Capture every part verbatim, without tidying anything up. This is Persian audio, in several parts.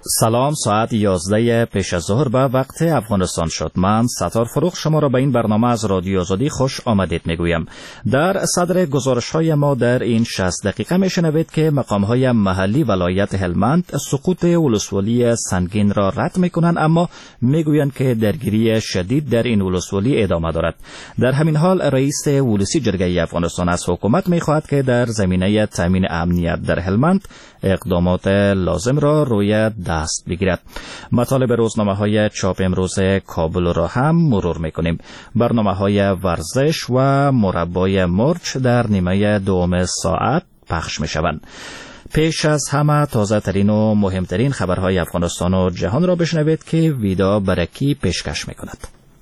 سلام، ساعت یازده پیش از ظهر به وقت افغانستان شد. من ستار فروخ شما را به این برنامه از رادیو آزادی خوش آمدید میگویم. در صدر گزارش های ما در این شصت دقیقه میشنوید که مقام های محلی ولایت هلمند سقوط ولسوالی سنگین را رد میکنند، اما میگویند که درگیری شدید در این ولسوالی ادامه دارد. در همین حال رئیس ولسی جرگه افغانستان از حکومت میخواهد که در زمینه تامین امنیت در هلمند اقدامات لازم را روی دست بگیرد. مطالب روزنامه های چاپ امروز کابل را هم مرور میکنیم. برنامه های ورزش و مربای مرچ در نیمه دوم ساعت پخش میشوند. پیش از همه تازه ترین و مهمترین خبرهای افغانستان و جهان را بشنوید که ویدا برکی پیشکش میکند.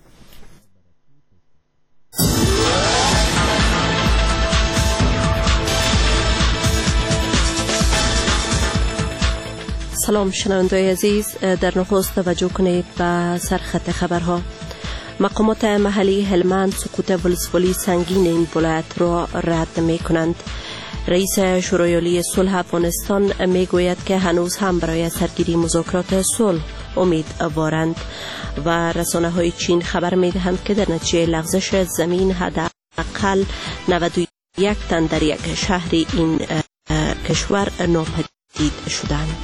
سلام شنوندگان عزیز، در نخست توجه کنید به سرخط خبرها. مقامات محلی هلمند سقوط ولسوالی سنگین این ولایت را رد می کنند. رئیس شورای عالی صلح افغانستان می گوید که هنوز هم برای سرگیری مذاکرات صلح امیدوارند و رسانه های چین خبر می دهند که در نتیجه لغزش زمین حداقل نود و یک تن در یک شهر این کشور ناپدید شدند.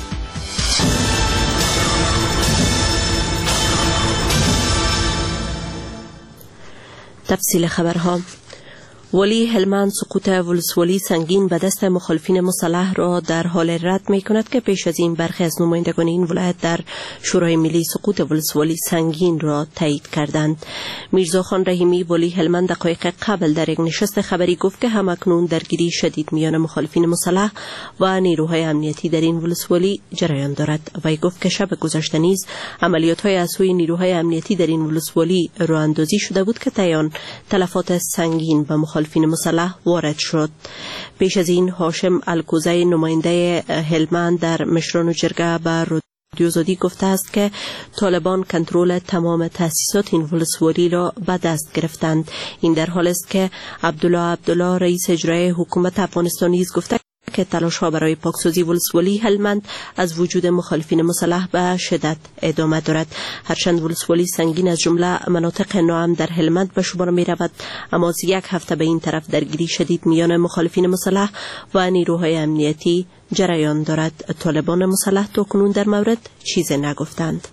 تفصیل خبرها. ولی هلمند سقوط ولسوالی سنگین به دست مخالفین مسلح را در حال رد می کند که پیش از این برخی از نمایندگان این ولایت در شورای ملی سقوط ولسوالی سنگین را تایید کردند. میرزا خان رحیمی ولی هلمند دقایق قبل در یک نشست خبری گفت که همکنون درگیری شدید میان مخالفین مسلح و نیروهای امنیتی در این ولسوالی جریان دارد. وی گفت که شب گذشته نیز عملیات‌های از سوی نیروهای امنیتی در این ولسوالی راه اندازی شده بود که طی تلفات سنگین به مخالفین مسلح وارد شد. پیش از این هاشم الکوزی نماینده هلمند در مشران جرگه به رادیو آزادی گفته است که طالبان کنترل تمام تأسیسات این ولسوالی را به دست گرفتند. این در حال است که عبدالله عبدالله رئیس اجرایی حکومت افغانستان نیز گفته که تلاش ها برای پاکسازی ولسوالی هلمند از وجود مخالفین مسلح به شدت ادامه دارد. هرچند ولسوالی سنگین از جمله مناطق ناامن در هلمند به شمار می رود، اما از یک هفته به این طرف درگیری شدید میان مخالفین مسلح و نیروهای امنیتی جریان دارد. طالبان مسلح تا کنون در مورد چیزی نگفتند.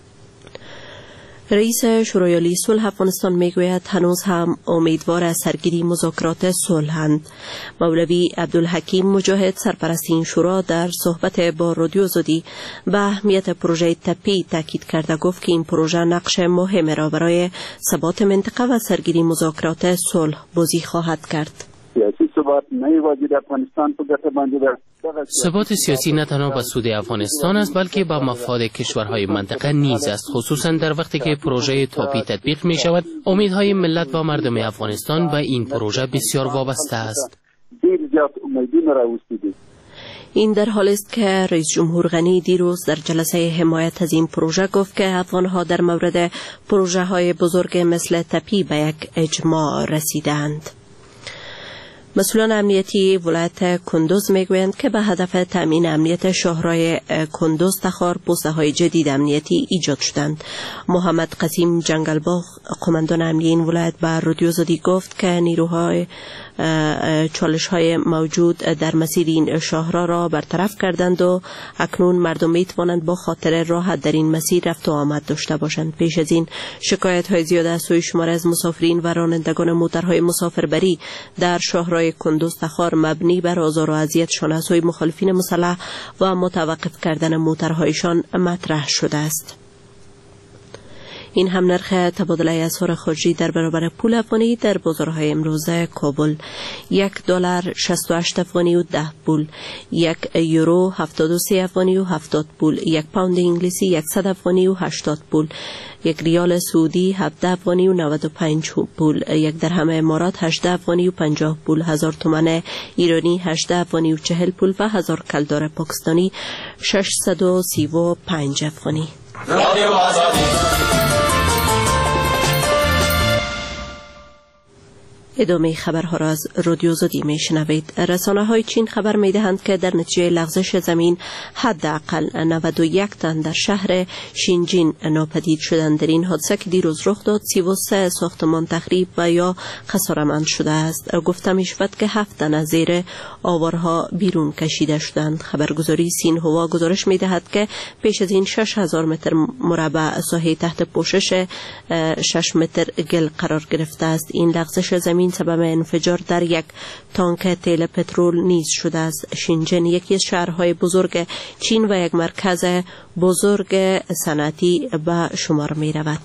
رئیس شورای عالی صلح افغانستان میگوید هنوز هم امیدوار از سرگیری مذاکرات صلحند. مولوی عبدالحکیم مجاهد سرپرست این شورا در صحبت با رادیو آزادی به اهمیت پروژه تپی تاکید کرده گفت که این پروژه نقش مهم را برای ثبات منطقه و سرگیری مذاکرات صلح بازی خواهد کرد. سیاسی ثبات نه واجد افغانستان په ګټه باندې ده. ثبات سیاسی نه تنها به سود افغانستان است بلکه به مفاد کشورهای منطقه نیز است، خصوصا در وقتی که پروژه تاپی تطبیق می شود. امیدهای ملت و مردم افغانستان به این پروژه بسیار وابسته است. این در حال است که رئیس جمهور غنی دیروز در جلسه حمایت از این پروژه گفت که افغانها در مورد پروژه های بزرگ مثل تپی به یک اجماع رسیدند. مسئولان امنیتی ولایت کندوز میگویند که به هدف تامین امنیت شاهراه کندوز تخار پوسته های جدید امنیتی ایجاد شدند. محمد قسیم جنگلباغ قماندان امنیتی این ولایت به رادیو آزادی گفت که نیروهای چالش های موجود در مسیر این شاهراه را برطرف کردند و اکنون مردم می توانند با خاطر راحت در این مسیر رفت و آمد داشته باشند. پیش از این شکایت های زیاد از سوی شمار از مسافرین و رانندگان موترهای مسافربری در شاهراه کندوز تخار مبنی بر آزار و اذیتشان از سوی مخالفین مسلح و متوقف کردن موترهایشان مطرح شده است. این هم نرخ تبادله اسعار خارجی در برابر پول افغانی در بازارهای امروز کابل: یک دلار شصت و هشت افغانی و ده پول، یک یورو هفتاد و سه افغانی و هفتاد پول، یک پوند انگلیسی صد افغانی و هشتاد پول، یک ریال سعودی هفده افغانی و نود و پنج پول، یک درهم امارات هجده افغانی و پنجاه پول، هزار تومان ایرانی هجده افغانی و چهل پول و هزار کلدار پاکستانی ششصد و سی و پنج افغانی. ادامه خبرها را از رادیو زدی می شنوید. رسانه های چین خبر می دهند که در نتیجه لغزش زمین حداقل نود و یک تن در شهر شینجین ناپدید شدند. در این حادثه که دیروز رخ داد سی و سه ساختمان تخریب و یا خساره‌مند شده است. گفته می شود که هفت تن از زیر آوارها بیرون کشیده شدند. خبرگزاری سینهوا گزارش می دهد که پیش از این شش هزار متر مربع ساحه تحت پوشش شش متر گل قرار گرفته است. این لغزش زمین سبب انفجار در یک تانک تیل پترول نیز شده است. شینجن یکی از شهرهای بزرگ چین و یک مرکز بزرگ صنعتی به شمار می رود.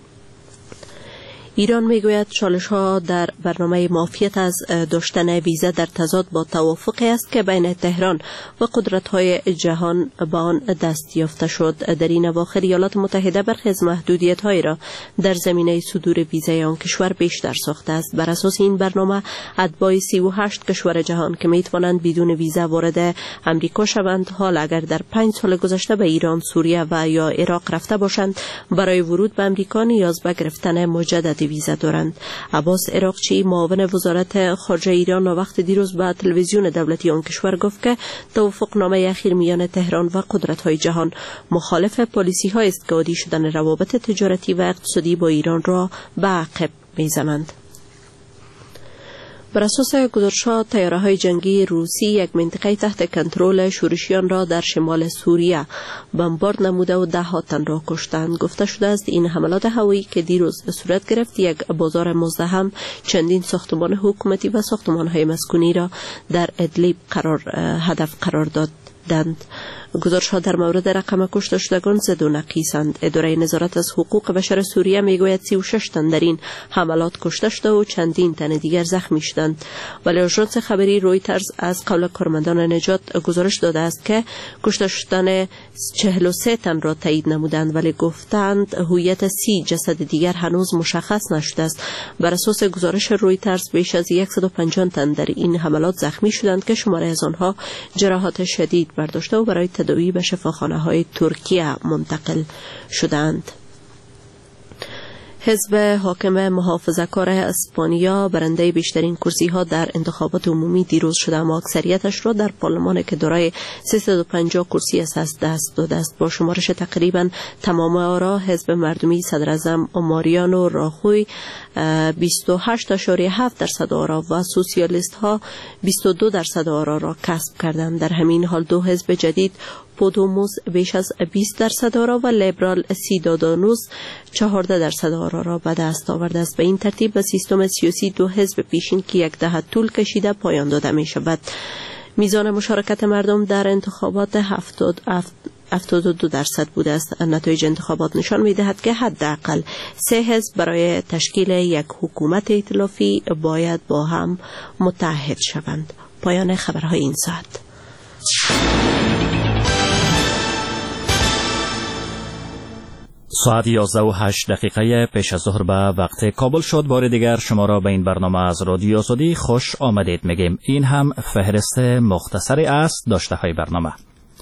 ایران میگوید چالش‌ها در برنامه معافیت از داشتن ویزا در تضاد با توافقی است که بین تهران و قدرت‌های جهان به آن دست یافته شد. در این اواخر ایالات متحده برخی از محدودیت‌هایی را در زمینه صدور ویزای آن کشور بیشتر ساخته است. بر اساس این برنامه اتباع سی و هشت کشور جهان که می‌توانند بدون ویزا وارد امریکا شوند، حال اگر در پنج سال گذشته به ایران، سوریه و یا عراق رفته باشند، برای ورود به امریکا نیاز به گرفتن مجدد ویزا دارند. عباس عراقچی معاون وزارت خارجه ایران وقت دیروز به تلویزیون دولتی آن کشور گفت که توافقنامه اخیر میان تهران و قدرت‌های جهان مخالف پالیسی‌هایی است که عادی شدن روابط تجارتی و اقتصادی با ایران را به عقب می‌زنند. بر اساس گزارش‌ها طیاره‌های جنگی روسی یک منطقه تحت کنترل شورشیان را در شمال سوریه بمبارد نموده و ده ها تن را کشتند. گفته شده است این حملات هوایی که دیروز صورت گرفت یک بازار مزدحم، چندین ساختمان حکومتی و ساختمان‌های مسکونی را در ادلیب قرار هدف قرار دادند. گزارش‌ها در مورد رقم کشته شدگان زد و نقیصند. اداره نظارت از حقوق بشر سوریه میگوید سی و شش تن در این حملات کشته شده و چندین تن دیگر زخمی شدند. ولی آژانس خبری رویترز از قول کارمندان نجات گزارش داده است که کشته شدن چهل و سه تن را تایید نمودند، ولی گفتند هویت سی جسد دیگر هنوز مشخص نشده است. بر اساس گزارش رویترز بیش از صد و پنجاه تن در این حملات زخمی شدند که شماره از آنها جراحات شدید برداشته و برای تداوی به شفاخانه‌های ترکیه منتقل شدند. حزب حاکم محافظه‌کار اسپانیا برنده بیشترین کرسی‌ها در انتخابات عمومی دیروز شده، اما اکثریتش را در پارلمان که دارای سیصد و پنجاه کرسی است از دست داده است. با شمارش تقریبا تمام آرا، حزب مردمی صدراعظم ماریانو راخوی بیست و هشت اشاریه هفت درصد آرا و سوسیالیست ها بیست و دو درصد آرا را کسب کردند. در همین حال دو حزب جدید، پودوموس بیش از بیست درصد آرا و لیبرال سیدادانوس چهارده درصد آرا را به دست آورده است. به این ترتیب به سیستم سیاسی دو حزب پیشین که یک دهه طول کشیده پایان داده می شود. میزان مشارکت مردم در انتخابات هفتاد هفتاد و دو درصد بوده است. نتایج انتخابات نشان می دهد که حداقل سه حزب برای تشکیل یک حکومت ائتلافی باید با هم متحد شوند. پایان خبرهای این ساعت. ساعت یازده و هشت دقیقه پیش از ظهر به وقت کابل شد. بار دیگر شما را به این برنامه از رادیو آزادی خوش آمدید میگیم. این هم فهرست مختصری از داشته های برنامه.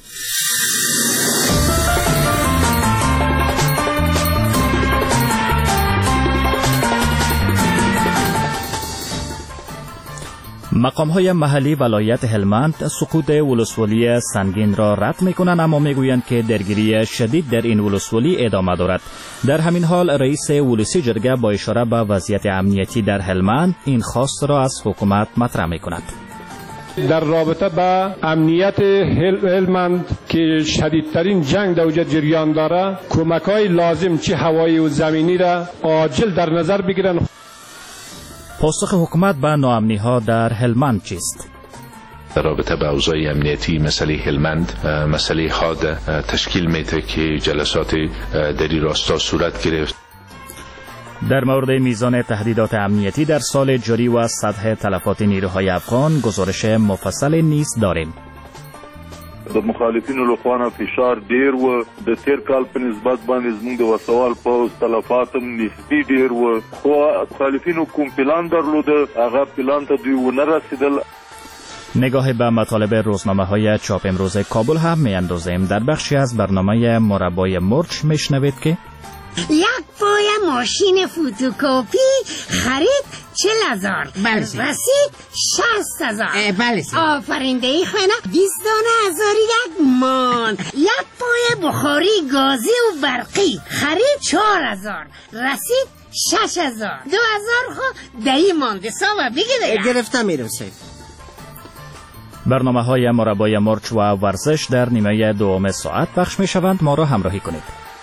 مقام‌های محلی ولایت هلمند سقوط ولسوالی سنگین را رد می‌کنند، اما می‌گویند که درگیری شدید در این ولسوالی ادامه دارد. در همین حال رئیس ولسی جرگه با اشاره به وضعیت امنیتی در هلمند این خواست را از حکومت مطرح می‌کند. در رابطه با امنیت هلمند که شدیدترین جنگ در اوجه جریان داره، کمک‌های لازم چه هوایی و زمینی را عاجل در نظر بگیرند. پاسخ حکومت به ناامنی‌ها در هلمند چیست؟ در رابطه با اوضاع امنیتی مسئله هلمند مسئله حاد تشکیل میده که جلسات در این راستا صورت گرفت. در مورد میزان تهدیدات امنیتی در سال جاری و سطح تلفات نیروهای افغان گزارش مفصل نیز داریم. د مخالفینو لخوا فشار ډیر و، د تیر کال په نسبت باندې زموږ د وسوال پوځ تلفات هم نسبي ډیر و، خو مخالفینو کوم پلان درلوده هغه پلان ته دوی ونه رسیدل. نگاه به مطالب روزنامه های چاپ امروز کابل هم می اندازیم. در بخشی از برنامه مربای مرچ میشنوید که یک پای ماشین فوتوکوپی خرید چل هزار. بله. رسید شست هزار. بله سید. آفرینده خانه بیست دانه هزاری یک مان. یک پای بخاری گازی و برقی خرید چهار هزار. رسید شش هزار. دو هزار خو دهی مانده. ساوه بگی دیگه. گرفتم میرم سید. برنامه های مربای مرچ و ورزش در نیمه دوم ساعت پخش می شوند. ما را همراهی کنید.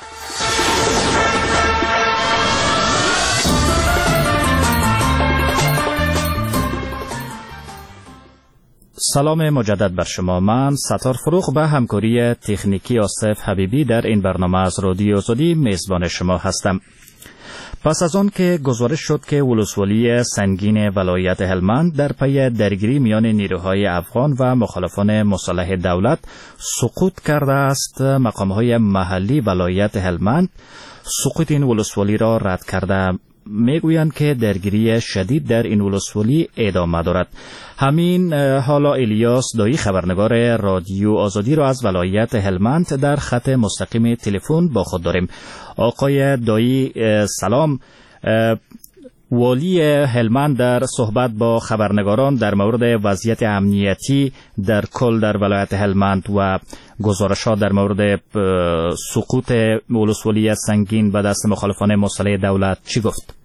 سلام مجدد بر شما. من ستار فروغ به همکاری تکنیکی آصف حبیبی در این برنامه از رادیو آزادی میزبان شما هستم. پس از آن که گزارش شد که ولسوالی سنگین ولایت هلمند در پی درگیری میان نیروهای افغان و مخالفان مسلح دولت سقوط کرده است، مقامهای محلی ولایت هلمند سقوط این ولسوالی را رد کرده میگویند که درگیری شدید در این ولسوالی ادامه دارد. همین حالا الیاس دایی خبرنگار رادیو آزادی را از ولایت هلمند در خط مستقیم تلفن با خود داریم. آقای دایی سلام. والی هلمند در صحبت با خبرنگاران در مورد وضعیت امنیتی در کل در ولایت هلمند و گزارشات در مورد سقوط ولسوالی سنگین به دست مخالفان مسلح دولت چی گفت؟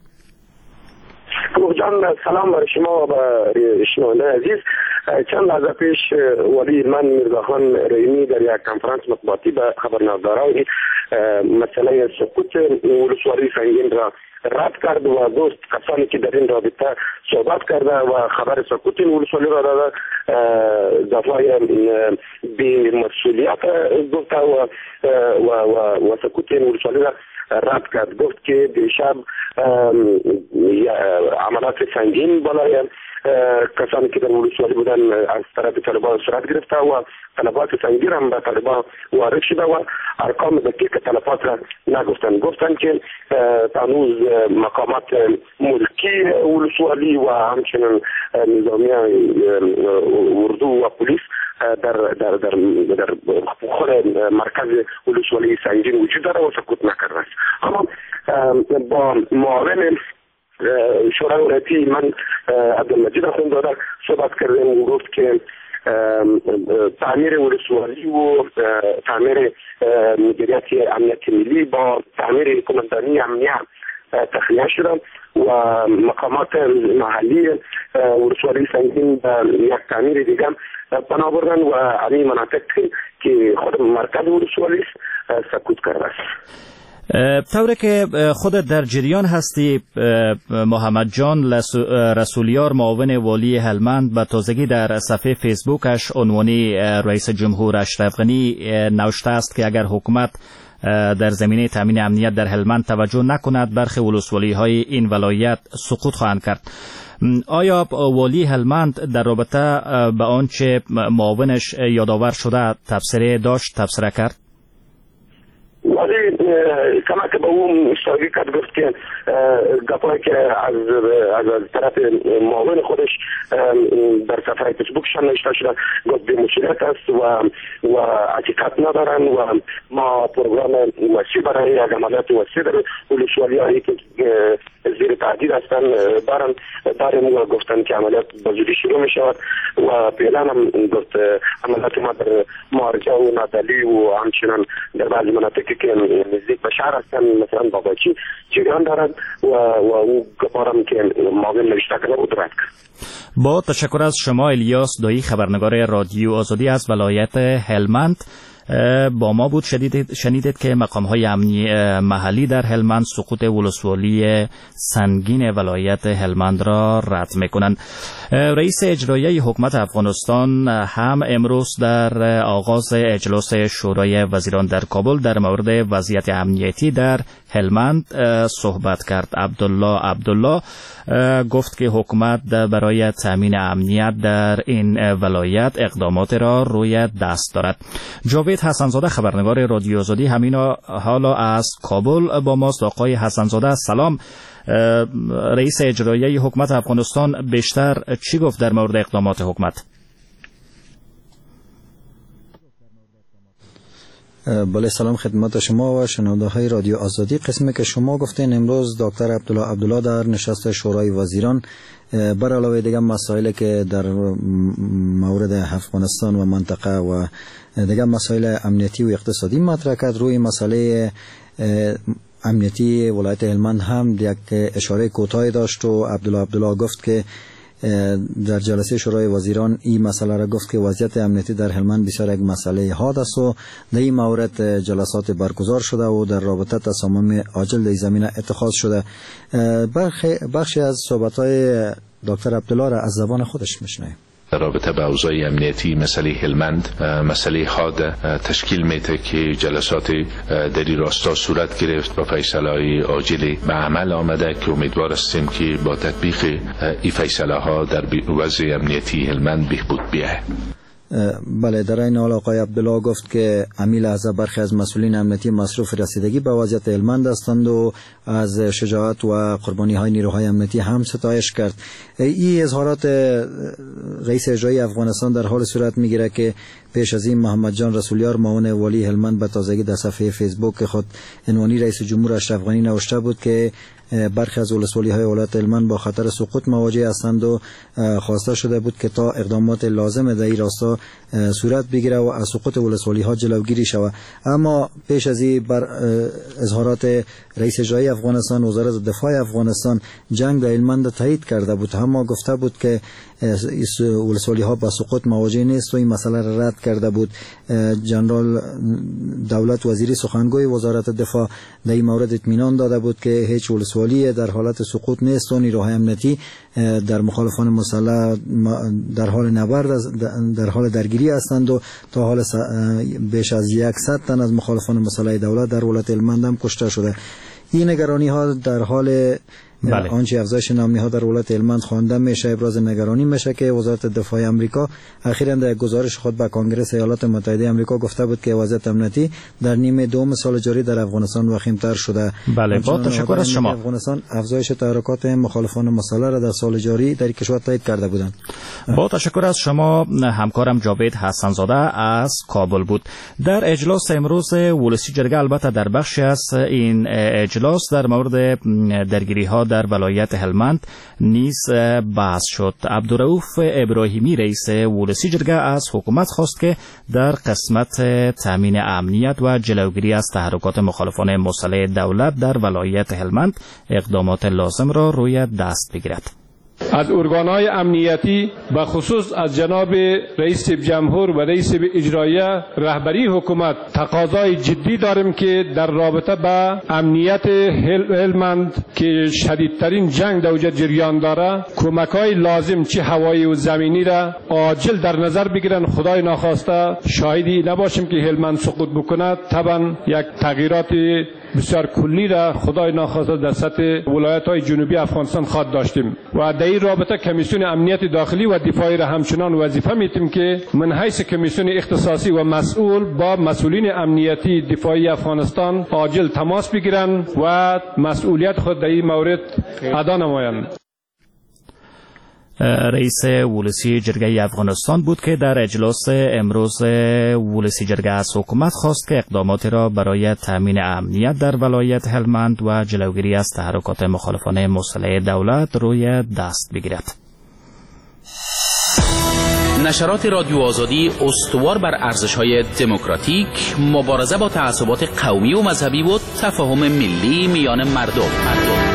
جان سلام بر شما و به شنوندگان عزیز. چند لحظه پیش والی من میرزاخان رحیمی در یک کنفرانس مطبوعاتی به خبرنگاران مسئله سقوط ولسوالی سنگین را رد کرد و دوست کسانی که در این رابطه صحبت کرده و خبر سقوط این ولسوالی را داده دفاع بی مسئولیت گفته و و و و سقوط این ولسوالی را رد کرد. گفت که دیشب عملات سنگین بالای کسانی که در ولسوالی بودن از طرف طالبان صورت گرفته و طلبات سنگین هم به طالبان وارد شده و ارقام دقیق طلبات را نگفتن. گفتن که هنوز مقامات ملکی ولسوالی و همچنین نظامی اردو و پلیس در در در در خود مرکز ولسوالی سنگین وجود داره و سقوط نکرده است. اما با معاون شورای ولایتی من عبدالمجید اخوندزاده صحبت کردیم و گفت که تعمیر ولسوالی و تعمیر مدیریت امنیت ملی با تعمیر کماندانی امنیه تخلیه شدن و مقامات محلی ولسوالی سنگین به یک تعمیر دیگه پناه بردن و همین مناطق که خود مرکز ولسوالی سقوط کرده است. طوری که خودت در جریان هستی، محمد جان رسولیار معاون والی هلمند به تازگی در صفحه فیسبوکش عنوانی رئیس جمهور اشرف غنی نوشته است که اگر حکومت در زمینه تامین امنیت در هلمند توجه نکند برخی ولسوالی های این ولایت سقوط خواهند کرد. آیا والی هلمند در رابطه به آنچه معاونش یادآور شده تبصره داشت، تبصره کرد؟ ولی کما که به اون اشتراکی کرد گفت که گپایی که از از طرف معاون خودش در صفحه فیسبوکشان نوشته شده گفت بی مسئولیت است و و حقیقت ندارن و ما پروگرام وسیع برای یک عملیات وسیع در ولسوالی هایی که زیر تهدید هستن دارن داریم و گفتن که عملیات به زودی شروع می شود و فعلا هم گفت عملیات ما در مارجه و نادلی و همچنان در بعضی مناطقی که نزدیک به شهر هستن مثلا باباچی جریان دارد و و او گپارم که معاون نوشته کرده بود رد کرد. با تشکر از شما الیاس دایی خبرنگار رادیو آزادی از ولایت هلمند. با ما بود. شدید شنیدید که مقام‌های امنی محلی در هلمند سقوط ولسوالی سنگین ولایت هلمند را رد می‌کنند. رئیس اجرایی حکومت افغانستان هم امروز در آغاز اجلاس شورای وزیران در کابل در مورد وضعیت امنیتی در هلمند صحبت کرد. عبدالله عبدالله گفت که حکومت برای تامین امنیت در این ولایت اقدامات را روی دست دارد. جاوید حسنزاده خبرنگار رادیو آزادی همین حالا از کابل با ماست. آقای حسنزاده سلام. رئیس اجرایی حکومت افغانستان بیشتر چی گفت در مورد اقدامات حکومت؟ بله، سلام خدمت شما و شنونده های رادیو آزادی. قسمی که شما گفتین امروز دکتر عبدالله عبدالله در نشست شورای وزیران بر علاوه دیگه مسائلی که در مورد افغانستان و منطقه و دیگه مسائل امنیتی و اقتصادی مطرح کرد، روی مسئله امنیتی ولایت هلمند هم یک اشاره کوتاهی داشت و عبدالله عبدالله گفت که در جلسه شورای وزیران این مسئله را گفت که وضعیت امنیتی در هلمند بسیار یک مسئله حاد است و در این مورد جلسات برگزار شده و در رابطه تصامیم عاجل در زمینه اتخاذ شده. بخشی از صحبت‌های دکتر عبدالله را از زبان خودش میشنویم. در رابطه با اوضاع امنیتی مسئله هلمند مسئله حاد تشکیل میده که جلسات در این راستا صورت گرفت و فیصله عاجل به عمل آمده که امیدوار هستیم که با تطبیق این فیصله ها در وضع امنیتی هلمند بهبود بیاید. بله، در این حال آقای عبدالله گفت که امی لحظه برخی از مسئولین امنیتی مصروف رسیدگی به وضعیت هلمند هستند و از شجاعت و قربانی های نیروهای امنیتی هم ستایش کرد. این اظهارات رئیس اجرایی افغانستان در حال صورت میگیره که پیش از این محمد جان رسولیار معاون والی هلمند به تازگی در صفحه فیسبوک خود عنوانی رئیس جمهور اشرف غنی نوشته بود که برخی از ولسوالی های ولایت هلمند با خطر سقوط مواجه هستند و خواسته شده بود که تا اقدامات لازم در این راستا صورت بگیره و از سقوط ولسوالی ها جلوگیری شود. اما پیش از این بر اظهارات رئیس اجرایی افغانستان، وزارت دفاع افغانستان جنگ در هلمند تایید کرده بود، اما گفته بود که ولسوالی ها با سقوط مواجه نیست و این مسئله را رد کرده بود. جنرال دولت وزیری سخنگوی وزارت دفاع در این مورد اطمینان داده بود که هیچ ولسوالی در حالت سقوط نیست و نیروهای امنیتی در مخالفان مسلح در حال نبرد در حال درگیری هستند و تا حال بیش از صد تن از مخالفان مسلح دولت در ولایت هلمند هم کشته شده. این نگرانی ها در حال بله. آنچه افزایش نامنی ها در ولایت هلمند خوانده میشه، ابراز نگرانی میشه که وزارت دفاع آمریکا اخیراً در گزارش خود به کنگره ایالات متحده آمریکا گفته بود که وضعیت امنیتی در نیمه دوم سال جاری در افغانستان وخیم‌تر شده. بله، با تشکر از شما. افغانستان افزایش تحرکات مخالفان مسلح را در سال جاری در کشور تایید کرده بودند. با تشکر از شما. همکارم جاوید حسن زاده از کابل بود. در اجلاس امروز ولسی جرگه البته در بخشی از این اجلاس در مورد درگیری ها در ولایت هلمند نیز بحث شد. عبدالرؤوف ابراهیمی رئیس ولسی جرگه از حکومت خواست که در قسمت تامین امنیت و جلوگیری از تحرکات مخالفان مسلح دولت در ولایت هلمند اقدامات لازم را روی دست بگیرد. از ارگانهای امنیتی و خصوص از جناب رئیس جمهور و رئیس اجرایه رهبری حکومت تقاضای جدی داریم که در رابطه با امنیت هلمند که شدیدترین جنگ در اونجا جریان داره کمک‌های لازم چه هوایی و زمینی را عاجل در نظر بگیرن. خدای ناخواسته شاهدی نباشیم که هلمند سقوط بکنه، طبعا یک تغییرات بسیار کلی را خدای ناخواسته در سطح ولایت‌های جنوبی افغانستان خواهد داشتیم و در این رابطه کمیسیون امنیت داخلی و دفاعی را همچنان وظیفه میتیم که من حیث کمیسیون اختصاصی و مسئول با مسئولین امنیتی دفاعی افغانستان عاجل تماس بگیرند و مسئولیت خود در این مورد ادا نمایند. رئیس ولسی جرگه افغانستان بود که در اجلاس امروز ولسی جرگه از حکومت خواست که اقداماتی را برای تامین امنیت در ولایت هلمند و جلوگیری از تحرکات مخالفان مسلح دولت روی دست بگیرد. نشرات رادیو آزادی استوار بر ارزش‌های دموکراتیک، مبارزه با تعصبات قومی و مذهبی و تفاهم ملی میان مردم. مردم.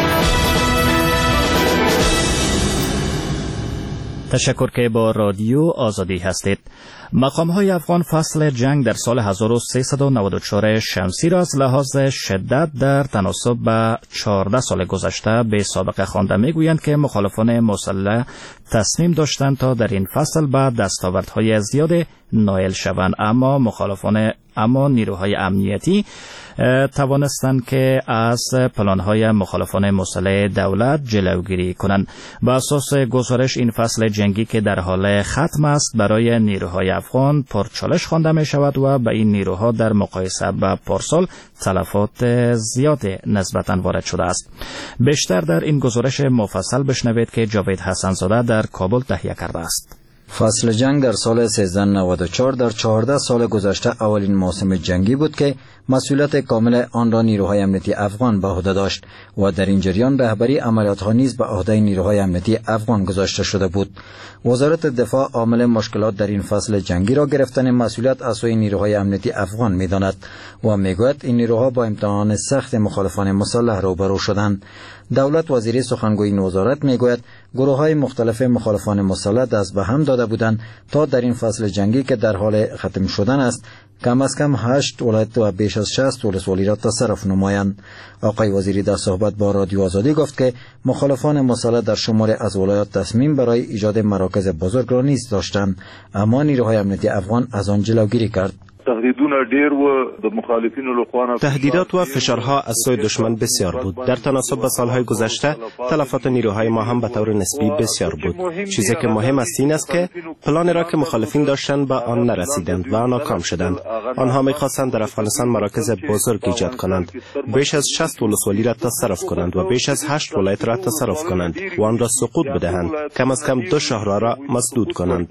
تشکر که با رادیو آزادی هستید. مقام‌های افغان فصل جنگ در سال هزار و سیصد و نود و چهار شمسی را از لحاظ شدت در تناسب به چهارده سال گذشته به سابقه خوانده می‌گویند که مخالفان مسلح تصمیم داشتند تا در این فصل به دستاوردهای زیاد نائل شوند، اما مخالفان اما نیروهای امنیتی توانستند که از پلان‌های مخالفان مسلح دولت جلوگیری کنند. بر اساس گزارش این فصل جنگی که در حال ختم است برای نیروهای افغان پرچالش خوانده می شود و به این نیروها در مقایسه با پارسال تلفات زیاد نسبتاً وارد شده است. بیشتر در این گزارش مفصل بشنوید که جاوید حسن زاده در کابل تهیه کرده است. فصل جنگ در سال سیزده نود و چهار در چهارده سال گذشته اولین موسم جنگی بود که مسئولیت کامل آن را نیروهای امنیتی افغان به عهده داشت و در این جریان رهبری عملیات‌ها نیز به عهده نیروهای امنیتی افغان گذاشته شده بود. وزارت دفاع عامل مشکلات در این فصل جنگی را گرفتن مسئولیت از سوی نیروهای امنیتی افغان می‌داند و میگوید این نیروها با امتحان سخت مخالفان مسلح روبرو شدند. دولت وزیری سخنگوی این وزارت میگوید گروه‌های مختلف مخالفان مسلح دست به هم داده بودند تا در این فصل جنگی که در حال ختم شدن است کم از کم هشت ولایت و بیش از شصت ولسوالی را تصرف نمایند. آقای وزیری در صحبت با رادیو آزادی گفت که مخالفان مسلح در شمار از ولایات تصمیم برای ایجاد مراکز بزرگ را نیز داشتند، اما نیروهای امنیتی افغان از آن جلوگیری کرد. تهدیدات و فشارها از سوی دشمن بسیار بود. در تناسب با سالهای گذشته تلفات نیروهای ما هم به طور نسبی بسیار بود. چیزی که مهم است این است که پلانی را که مخالفین داشتند به آن نرسیدند و ناکام شدند. آنها می‌خواستند در افغانستان مراکز بزرگ ایجاد کنند، بیش از شصت ولسوالی را تصرف کنند و بیش از هشت ولایت را تصرف کنند و آن را سقوط بدهند، کم از کم دو شهرها را مسدود کنند.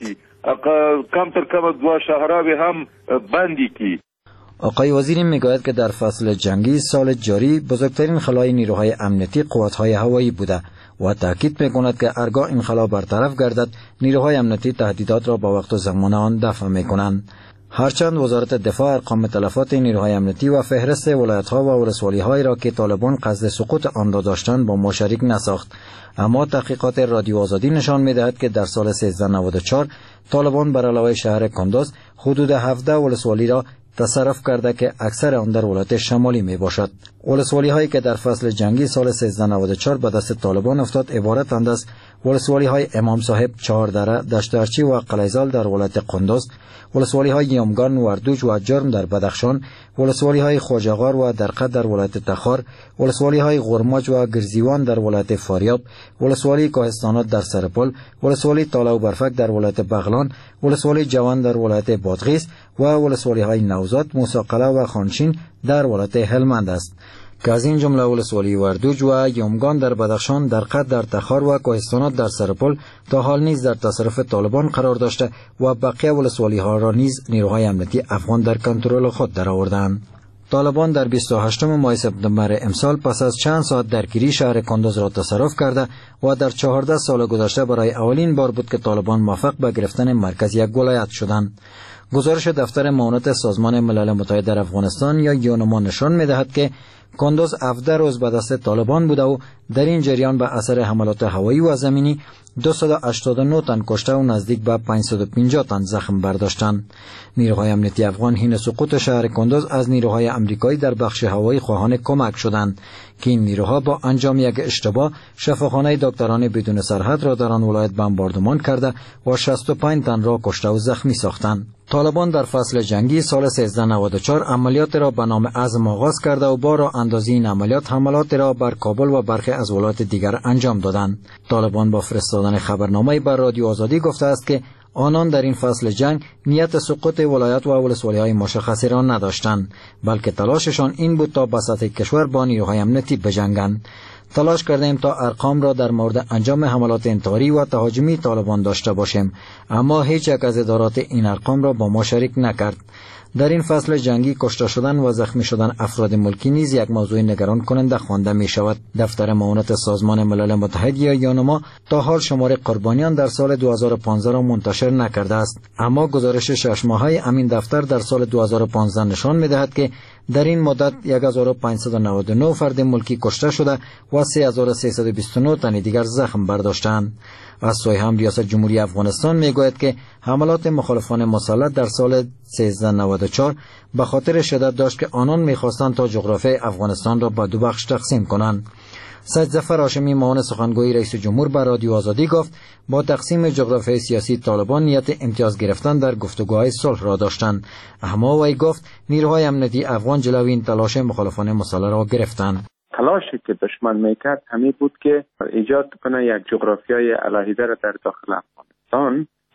کم تر کم دو شهرها هم بندی کی. آقای وزیری میگوید که در فصل جنگی سال جاری بزرگترین خلای نیروهای امنیتی قوات‌های هوایی بوده و تاکید میکند که هرگاه این خلا برطرف گردد نیروهای امنیتی تهدیدات را با وقت و زمان آن دفع میکنند. هرچند وزارت دفاع ارقام تلفات نیروهای امنیتی و فهرست ولایت‌ها و ولسوالی‌های را که طالبان قصد سقوط آن را داشتند با ما شریک نساخت، اما تحقیقات رادیو آزادی نشان می‌دهد که در سال سیزده نود و چهار طالبان بر علاوه شهر کندوز حدود هفده ولسوالی را تصرف کرده که اکثر آن در ولایت شمالی می باشد. ولسوالی هایی که در فصل جنگی سال سیزده نود و چهار به دست طالبان افتاد عبارتند از ولسوالی های امام صاحب، چهار دره، دشتارچی و قلیزال در ولایت قندوز، ولسوالی های یمگان، وردوج و جرم در بدخشان، ولسوالی های خوجاغار و درقد در ولایت تخار، ولسوالی های غرماج و گرزیوان در ولایت فاریاب، ولسوالی کوهستانات در سرپل، ولسوالی تاله و برفک در ولایت بغلان، ولسوالی جوان در ولایت بادغیس و ولسوالی های نوزاد، موسی-قلعه و خانشین در ولایت هلمند است که از این جمله ولسوالی وردوج و یمگان در بدخشان، درقد در تخار و کوهستانات در سرپل تا حال نیز در تصرف طالبان قرار داشته و بقیه ولسوالی ها را نیز نیروهای امنیتی افغان در کنترل خود درآوردند. طالبان در بیست و هشتم ماه سپتامبر امسال پس از چند ساعت درگیری شهر کندوز را تصرف کرده و در چهارده سال گذشته برای اولین بار بود که طالبان موفق به گرفتن مرکز یک ولایت شدند. گزارش دفتر معاونت سازمان ملل متحد در افغانستان یا یونما نشان می‌دهد که کندوز هفده روز به دست طالبان بوده و در این جریان به اثر حملات هوایی و زمینی دویست و هشتاد و نه تن کشته و نزدیک به پانصد و پنجاه تن زخم برداشتند. نیروهای امنیتی افغان حین سقوط شهر کندوز از نیروهای امریکایی در بخش هوایی خواهان کمک شدند که این نیروها با انجام یک اشتباه شفاخانه دکتران بدون سرحد را در آن ولایت بمباردمان کرده و شصت و پنج تن را کشته و زخمی ساختند. طالبان در فصل جنگی سال سیزده نود و چهار عملیات را به نام عزم آغاز کرده و با راه اندازی این عملیات حملات را بر کابل و برخی از ولایات دیگر انجام دادند. طالبان با فرستادن خبرنامه بر رادیو آزادی گفته است که آنان در این فصل جنگ نیت سقوط ولایت و ولسوالی های مشخصی را نداشتند، بلکه تلاششان این بود تا به سطح کشور با نیروهای امنیتی بجنگند. تلاش کردیم تا ارقام را در مورد انجام حملات انتحاری و تهاجمی طالبان داشته باشیم، اما هیچ یک از ادارات این ارقام را با ما شریک نکرد. در این فصل جنگی کشته شدن و زخمی شدن افراد ملکی نیز یک موضوع نگران کننده خوانده می شود. دفتر معاونت سازمان ملل متحد یا یونما تا حال شمار قربانیان در سال دو هزار و پانزده را منتشر نکرده است، اما گزارش شش ماهه امین دفتر در سال دو هزار و پانزده نشان می دهد که در این مدت یک هزار و پانصد و نود و نه فرد ملکی کشته شده و سه هزار و سیصد و بیست و نه تن دیگر زخم برداشتند. از سوی هم ریاست جمهوری افغانستان میگوید که حملات مخالفان مسلح در سال سیزده نود و چهار به خاطر شدت داشت که آنان میخواستند تا جغرافیای افغانستان را به دو بخش تقسیم کنند. سید ظفر هاشمی معاون سخنگوی رئیس جمهور بر رادیو آزادی گفت با تقسیم جغرافیای سیاسی طالبان نیت امتیاز گرفتن در گفتگوهای صلح را داشتند، اما وی گفت نیروهای امنیتی افغان جلوی این تلاش مخالفان مسلح را گرفتند. تلاشی که دشمن میکرد همین بود که ایجاد کنه یک جغرافیای علیحده را در داخل افغانستان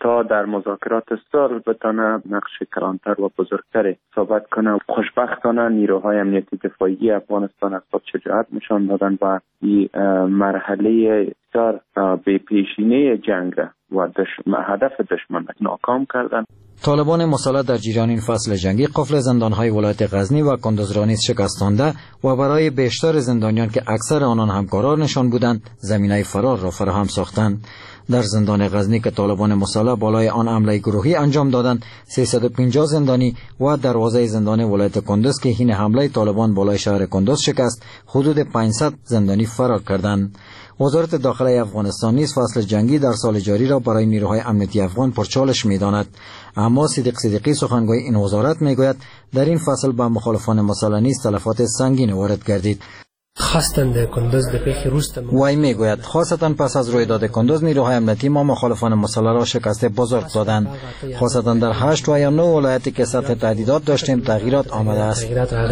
تا در مذاکرات صلح بتانه نقش کلانتر و بزرگتری ثابت کنه. خوشبختانه نیروهای امنیتی دفاعی افغانستان از خود شجاعت نشان دادن و این مرحله بسیار به پیشینه جنگ و دشمن هدف دشمن ناکام کردن. طالبان مسلح در جریان این فصل جنگی قفل زندانهای ولایت غزنی و کندز را نیز شکستانده و برای بیشتر زندانیان که اکثر آنان همکاران نشان بودند زمینه فرار را فراهم ساختند. در زندان غزنی که طالبان مسلح بالای آن حمله گروهی انجام دادند سیصد و پنجاه زندانی و دروازه زندان ولایت کندز که این حمله طالبان بالای شهر کندز شکست حدود پانصد زندانی فرار کردند. وزارت داخلی افغانستان نیز فصل جنگی در سال جاری را برای نیروهای امنیتی افغان پرچالش می‌داند، اما صدیق صدیقی سخنگوی این وزارت میگوید در این فصل به مخالفان مسلح نیز تلفات سنگین وارد گردید. خواستند کندز د پیښې وروسته وای میگوید خاصتا پس از رویداد کندز نیروهای امنیتی ما مخالفان مسلح را شکست بزرگ دادند. خاصتا در هشت و یا نه ولایتی که سطح تهدیدات داشتیم تغییرات آمده است.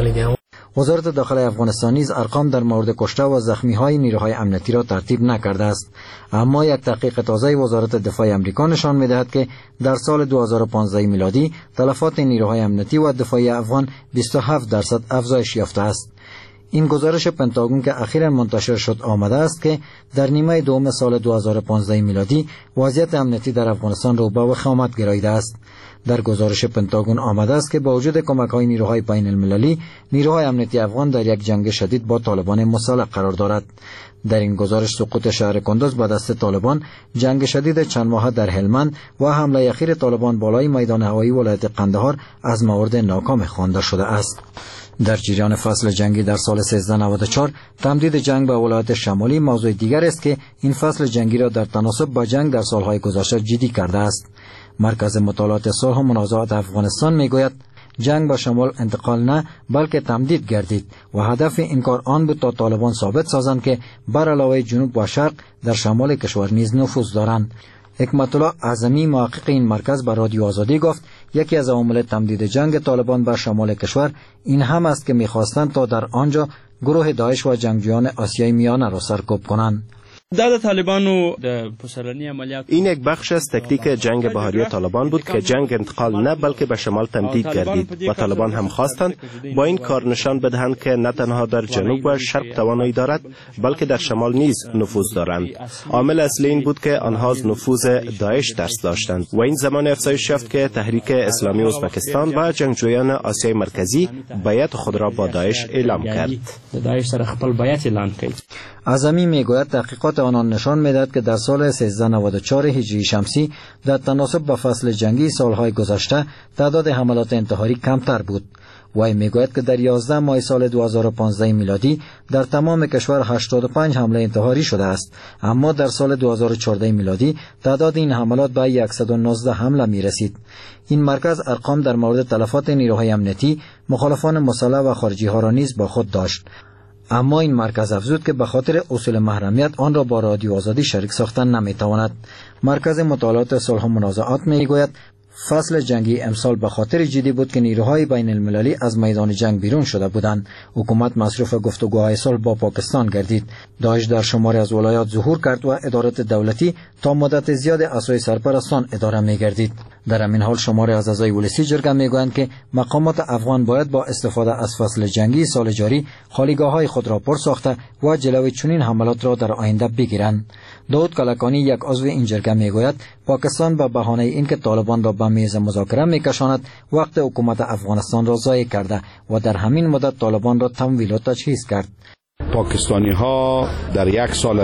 وزارت داخلی افغانستان نیز ارقام در مورد کشته و زخمی های نیروهای امنیتی را ترتیب نکرده است، اما یک تحقیق تازه وزارت دفاع آمریکا نشان می‌دهد که در سال دو هزار و پانزده میلادی تلفات نیروهای امنیتی و دفاعی افغان بیست و هفت درصد افزایش یافته است. این گزارش پنتاگون که اخیراً منتشر شد آمده است که در نیمه دوم سال دو هزار و پانزده میلادی وضعیت امنیتی در افغانستان رو به وخامت گراییده است. در گزارش پنتاگون آمده است که با وجود کمک‌های نیروهای بین المللی نیروهای امنیتی افغان در یک جنگ شدید با طالبان مسلح قرار دارد. در این گزارش سقوط شهر کندز به دست طالبان، جنگ شدید چند ماهه در هلمند و حمله اخیر طالبان بالای میدان هوایی ولایت قندهار از موارد ناکام خوانده شده است. در جریان فصل جنگی در سال سیزده نود و چهار تمدید جنگ به ولایت شمالی موضوع دیگر است که این فصل جنگی را در تناسب با جنگ در سالهای گذشته جدی کرده است. مرکز مطالعات صلح و منازعات افغانستان میگوید جنگ به شمال انتقال نه بلکه تمدید گردید و هدف این کار آن بود تا طالبان ثابت سازند که بر علاوه جنوب و شرق در شمال کشور نیز نفوذ دارند. حکمت الله اعظمی محقق این مرکز به رادیو آزادی گفت یکی از عوامل تمدید جنگ طالبان بر شمال کشور این هم است که می‌خواستند تا در آنجا گروه داعش و جنگجویان آسیای میانه را سرکوب کنند. دا د طالبانو د پسرلنی عملیات این یک بخش از تکتیک جنگ بهاری طالبان بود که جنگ انتقال نه بلکه به شمال تمدید گردید و طالبان هم خواستند با این کار نشان بدهند که نه تنها در جنوب و شرق توانایی دارد بلکه در شمال نیز نفوذ دارند. عامل اصلی این بود که آنها از نفوذ داعش ترس داشتند و این زمان افزایش یافت که تحریک اسلامی ازبکستان و جنگجویان آسیای مرکزی بیعت خود را با داعش اعلام کرد. داعش سره خپل بیعت اعلان کړ. اعظمی میگوید تحقیقات آنان نشان میدهد که در سال سیزده نود و چهار هجری شمسی در تناسب با فصل جنگی سالهای گذشته تعداد حملات انتحاری کمتر بود. وی میگوید که در یازده ماه سال دو هزار و پانزده میلادی در تمام کشور هشتاد و پنج حمله انتحاری شده است، اما در سال دو هزار و چهارده میلادی تعداد این حملات به صد و نوزده حمله می رسید. این مرکز ارقام در مورد تلفات نیروهای امنیتی، مخالفان مسلح و خارجی ها را نیز با خود داشت، اما این مرکز افزود که به خاطر اصول محرمیت آن را با رادیو آزادی شریک ساختن نمیتواند. مرکز مطالعات صلح و منازعات میگوید فصل جنگی امسال به خاطر جدی بود که نیروهای بین المللی از میدان جنگ بیرون شده بودند. حکومت مصروف گفتگوهای صلح با پاکستان گردید. داعش در شماری از ولایات ظهور کرد و ادارات دولتی تا مدت زیاد اسرای سرپرستان اداره میگردید. در همین حال شماری از اعضای ولسی جرگه میگویند که مقامات افغان باید با استفاده از فصل جنگی سال جاری خالیگاه‌های خود را پر ساخته و جلوی چنین حملات را در آینده بگیرند. داود کلکانی یک عضو این جرگه میگوید پاکستان به بهانه اینکه طالبان را به میز مذاکره میکشاند وقت حکومت افغانستان را ضایع کرده و در همین مدت طالبان را تمویل و تجهیز کرد. پاکستانی ها در یک سال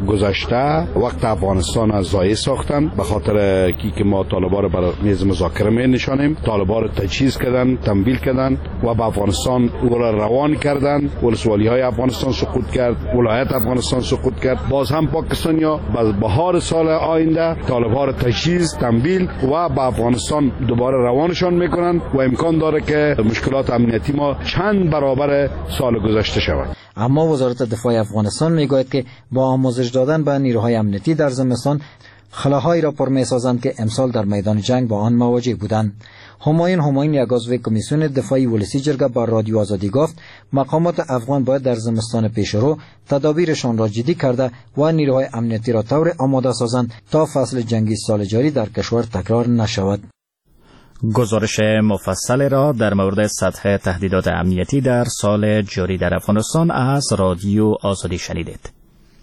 گذشته وقت افغانستان از ضایع ساختند به خاطر که ما طالبان را بر میز مذاکره می نشانیم. طالبان را تجهیز کردند، تمویل کردند و به افغانستان او را روان کردند. ولسوالی های افغانستان سقوط کرد، ولایت افغانستان سقوط کرد. باز هم پاکستانی ها به بهار سال آینده طالبان را تجهیز، تمویل و به افغانستان دوباره روانشان میکنند و امکان داره که مشکلات امنیتی ما چند برابر سال گذشته شود. اما وزارت دفاع افغانستان میگوید که با آموزش دادن به نیروهای امنیتی در زمستان خلاهایی را پر می‌سازند که امسال در میدان جنگ با آن مواجه بودند. همایون همایون یک عضو کمیسیون دفاعی ولسی جرگه بر رادیو آزادی گفت مقامات افغان باید در زمستان پیشرو تدابیرشان را جدی کرده و نیروهای امنیتی را طور آماده سازند تا فصل جنگی سال جاری در کشور تکرار نشود. گزارش مفصل را در مورد سطح تهدیدات امنیتی در سال جاری در افغانستان از رادیو آزادی شنیدید.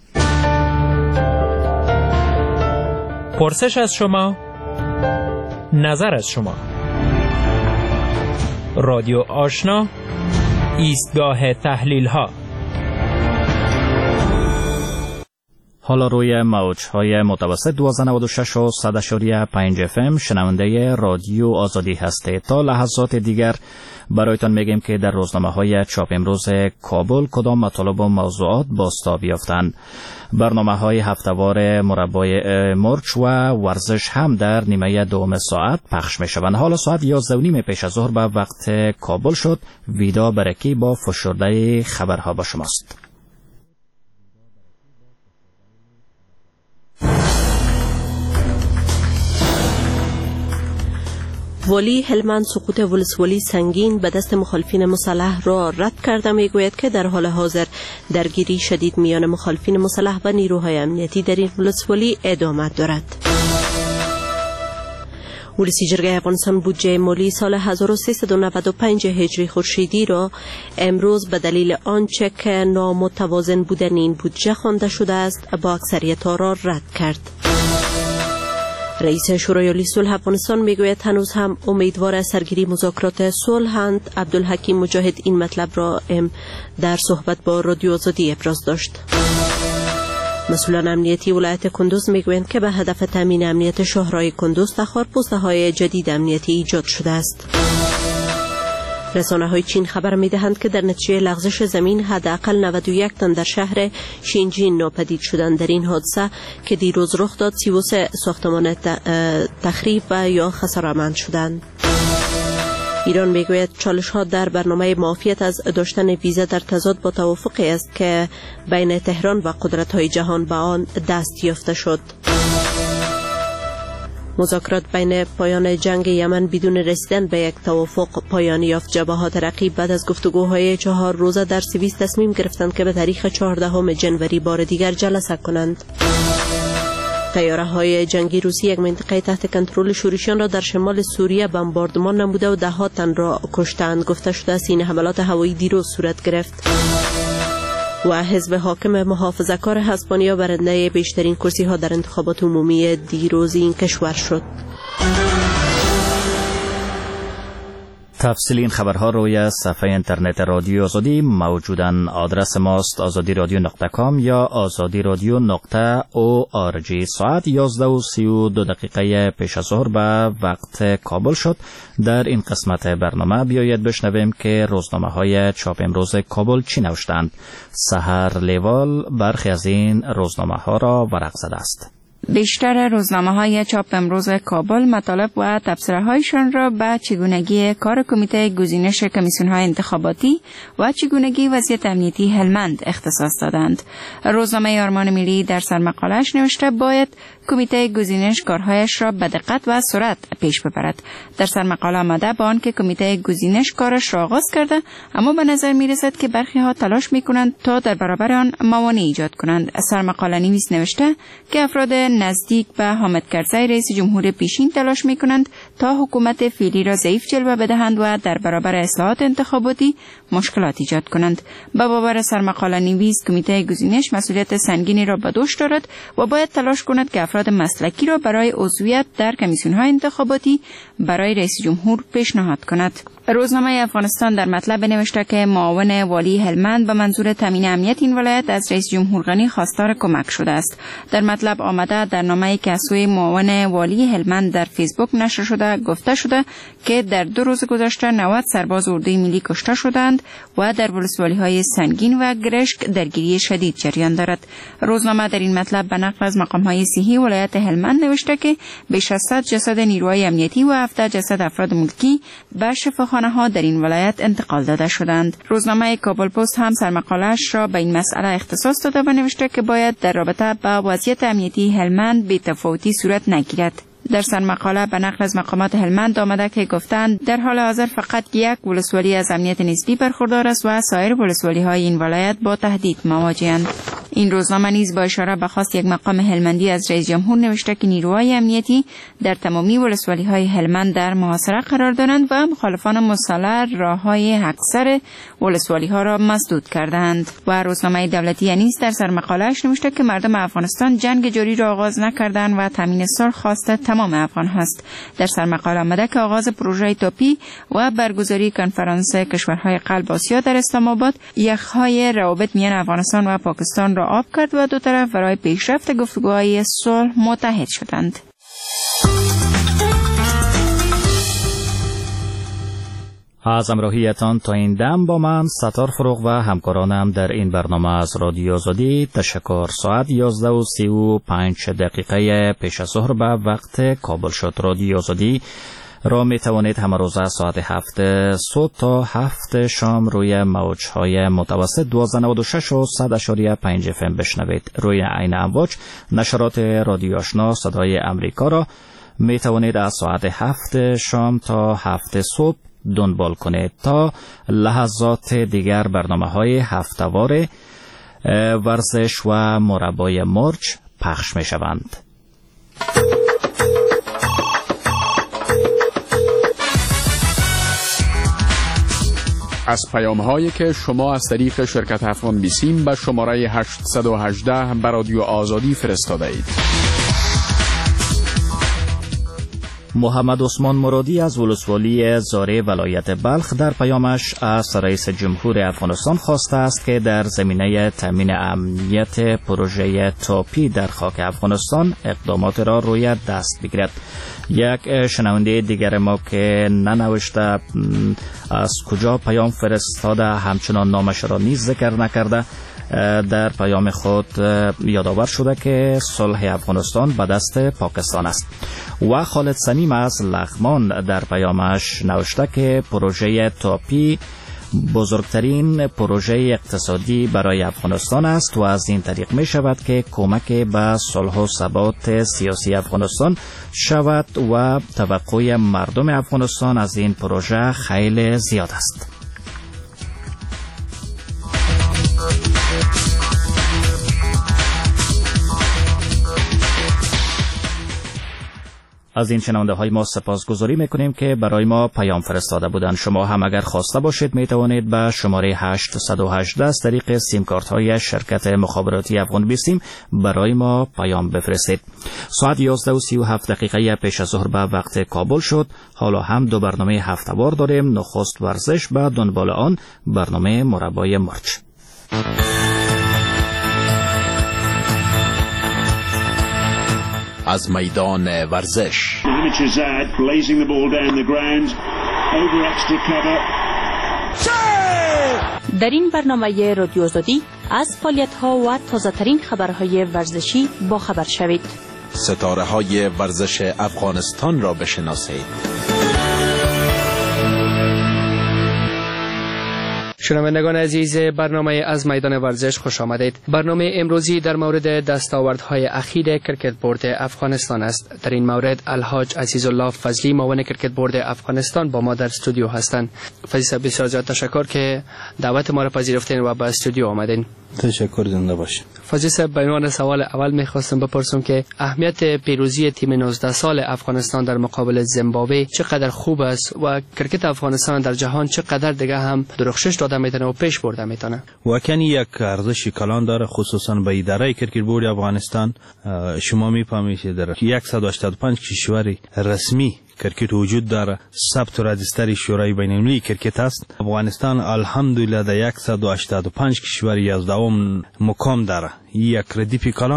پرسش از شما، نظر از شما. رادیو آشنا، ایستگاه تحلیل ها. حالا روی موج‌های متوسط دویست و نود و شش و صد و پنج اف ام شنونده رادیو آزادی هستید. تا لحظات دیگر برایتان میگیم که در روزنامه‌های چاپ امروز کابل کدام مطالب و موضوعات بازتاب یافتند. برنامه‌های هفته‌وار مربای مرچ و ورزش هم در نیمه دوم ساعت پخش می‌شوند. حالا ساعت یازده و نیم پیش از ظهر به وقت کابل شد. ویدا برکی با فشرده خبرها با شماست. والی هلمند سقوط ولسوالی سنگین به دست مخالفین مسلح را رد کرده. میگوید که در حال حاضر درگیری شدید میان مخالفین مسلح و نیروهای امنیتی در این ولسوالی ادامه دارد. ولسی جرگه افغانستان بودجه مالی سال هزار و سیصد و نود و پنج هجری خورشیدی را امروز به دلیل آنچه که نامتوازن بودن این بودجه خوانده شده است با اکثریت آرا رد کرد. رئیس شورای عالی صلح افغانستان میگوید هنوز هم امیدوار سرگیری مذاکرات صلح‌اند. عبدالحکیم مجاهد این مطلب را در صحبت با رادیو آزادی ابراز داشت. مسئولان امنیتی ولایت کندوز میگویند که به هدف تامین امنیت شهرهای کندوز تخار پست‌های جدید امنیتی ایجاد شده است. رسانه‌های چین خبر می‌دهند که در نتیجه لغزش زمین حداقل نود و یک تن در شهر شینجین ناپدید شدند. در این حادثه که دیروز رخ داد سی و سه ساختمان تخریب و یا خساره‌مند شدند. ایران میگوید چالش‌ها در برنامه معافیت از داشتن ویزا در تضاد با توافقی است که بین تهران و قدرت‌های جهان به آن دست یافته شد. مذاکرات بین پایان جنگ یمن بدون رسیدن به یک توافق پایان یافت. جبهات رقیب بعد از گفتگوهای چهار روزه در سوئیس تصمیم گرفتند که به تاریخ چهاردهم ژانویه بار دیگر جلسه کنند. طیاره‌های جنگی روسی یک منطقه تحت کنترل شوریشیان را در شمال سوریه بمباردمان نموده و ده ها تن را کشتند. گفته شده است این حملات هوایی دیروز صورت گرفت. و حزب حاکم محافظه‌کار اسپانیا برنده بیشترین کرسی ها در انتخابات عمومی دیروز این کشور شد. تفصیل این خبرها روی صفحه اینترنت رادیو آزادی موجودن. آدرس ماست آزادی رادیو نقطه کام یا آزادی رادیو نقطه او آر جی. ساعت یازده و سی و دو دقیقه پیش از ظهر به وقت کابل شد. در این قسمت برنامه بیایید بشنویم که روزنامه های چاپ امروز کابل چی نوشتند. سحر لیوال برخی از این روزنامه ها را ورق زده است. بیشتر روزنامه‌های چاپ امروز کابل مطالب و تبصره‌هایشان را به چگونگی کار کمیته گزینش کمیسیون‌های انتخاباتی و چگونگی وضعیت امنیتی هلمند اختصاص دادند. روزنامه آرمان ملی در سرمقاله‌اش نوشته باید کمیته گزینش کارهایش را به دقت و سرعت پیش ببرد. در سرمقاله آمده با آنکه کمیته گزینش کارش را آغاز کرده، اما به نظر می‌رسد که برخی ها تلاش می‌کنند تا در برابر آن موانع ایجاد کنند. سرمقاله نویس نوشته که افراد نزدیک به حامد کرزی رئیس جمهور پیشین تلاش می‌کنند تا حکومت فعلی را ضعیف جلوه بدهند و در برابر اصلاحات انتخاباتی مشکلات ایجاد کنند. به باور سرمقاله نویس کمیته گزینش مسئولیت سنگینی را به دوش دارد و باید تلاش کند که افراد مسلکی را برای عضویت در کمیسیون‌های انتخاباتی برای رئیس جمهور پیشنهاد کند. روزنامه افغانستان در مطلب نوشته که معاون والی هلمند به منظور تامین امنیت این ولایت از رئیس جمهور غنی خواستار کمک شده است. در مطلب آمده در نامه‌ای که از سوی معاون والی هلمند در فیسبوک نشر شده گفته شده که در دو روز گذشته نود سرباز اردوی ملی کشته شدند و در ولسوالی‌های سنگین و گرشک درگیری شدید جریان دارد. روزنامه در این مطلب به نقل از مقام‌های صحی ولایت هلمند نوشته که بیش از صد جسد نیروهای امنیتی و هفده جسد افراد ملکی به شفاخانه خانه ها در این ولایت انتقال داده شدند. روزنامه کابل پست هم سرمقاله‌اش را به این مسئله اختصاص داده و نوشته که باید در رابطه با وضعیت امنیتی هلمند بی‌تفاوتی صورت نگیرد. در سرمقاله به نقل از مقامات هلمند آمده که گفتند در حال حاضر فقط یک ولسوالی از امنیت نسبی برخوردار است و سایر ولسوالی های این ولایت با تهدید مواجه‌اند. این روزنامه نیز با اشاره به خواست یک مقام هلمندی از رئیس جمهور نوشته که نیروهای امنیتی در تمامی ولسوالی های هلمند در محاصره قرار دارند و مخالفان مسلح راههای اکثر ولسوالی ها را مسدود کردند. و روزنامه دولتی نیز در سرمقاله‌اش نوشته که مردم افغانستان جنگ جاری را آغاز نکردند و تامین صلح خواسته تمام افغان هاست. در سرمقاله آمده که آغاز پروژه توپی و برگزاری کنفرانس کشورهای قلب آسیا در اسلام آباد یخهای روابط میان افغانستان و پاکستان را آب کرد و دو طرف برای پیشرفت گفتگوهای صلح متحد شدند. از همراهیتان تا این دم با من ستار فروغ و همکارانم در این برنامه از رادیو آزادی تشکر. ساعت یازده و سی و پنج دقیقه پیش از ظهر به وقت کابل شد. رادیو آزادی را می توانید همه روزه ساعت هفت صبح تا هفت شام روی موجهای متوسط دوازده نود و شش و صد اشاری پنج اف ام بشنوید. روی عین امواج نشرات رادیو آشنا صدای امریکا را می توانید از ساعت هفت شام تا هفت صبح دنبال کنید. تا لحظات دیگر برنامه های هفته‌وار ورزش و مربای مرج پخش می شوند. از پیام هایی که شما از طریق شرکت افغان بیسیم به شماره هشتصد و هجده به رادیو آزادی فرستاده اید. محمد عثمان مرادی از ولسوالی زاره ولایت بلخ در پیامش از رئیس جمهور افغانستان خواسته است که در زمینه تامین امنیت پروژه توپی در خاک افغانستان اقدامات را روی دست بگیرد. یک شنونده دیگر ما که ننوشته از کجا پیام فرستاده همچنان نامش را نیز ذکر نکرده در پیام خود یادآور شده که صلح افغانستان به دست پاکستان است. و خالد سنیم از لغمان در پیامش نوشته که پروژه توپی بزرگترین پروژه اقتصادی برای افغانستان است و از این طریق می شود که کمک به صلح و ثبات سیاسی افغانستان شود و توقع مردم افغانستان از این پروژه خیلی زیاد است. از این شنونده های ما سپاسگزاری میکنیم که برای ما پیام فرستاده بودند. شما هم اگر خواسته باشید می توانید به شماره هشتصد و هجده از طریق سیم کارت های شرکت مخابراتی افغان بیسیم برای ما پیام بفرستید. ساعت یازده و سی و هفت دقیقه پیش از ظهر به وقت کابل شد. حالا هم دو برنامه هفته‌وار داریم. نخست ورزش، به دنبال آن برنامه مربای مرج. از میدان ورزش در این برنامه رادیو آزادی از فعالیت‌ها و تازه‌ترین خبرهای ورزشی با خبر شوید. ستاره های ورزش افغانستان را بشناسید. شنوندگان عزیز، برنامه از میدان ورزش خوش آمدید. برنامه امروزی در مورد دستاوردهای اخیر کرکت بورد افغانستان است. در این مورد الحاج عزیزالله فضلی معاون کرکت بورد افغانستان با ما در استودیو هستند. فضلی صاحب بسیار زیاد تشکر که دعوت ما را پذیرفتین و به استودیو آمدین. تشکر، زنده باشید. فضلی صاحب، به عنوان سوال اول میخواستم بپرسم که اهمیت پیروزی تیم نوزده سال افغانستان در مقابل زیمبابوه چقدر خوب است و کرکت افغانستان در جهان چقدر دیگه هم درخشش داده میتونه و پیش برده میتونه. واقعا یک ارزش کلان داره، خصوصا به اداره کرکت بورد افغانستان. شما میفهمید که در صد و هشتاد و پنج کشور رسمی کرکت وجود داره. ثبت و رجیستر شورای بین‌المللی کرکت است. افغانستان الحمدلله در صد و هشتاد و پنج کشور یازدهم مقام داره. یک ردیف کلان است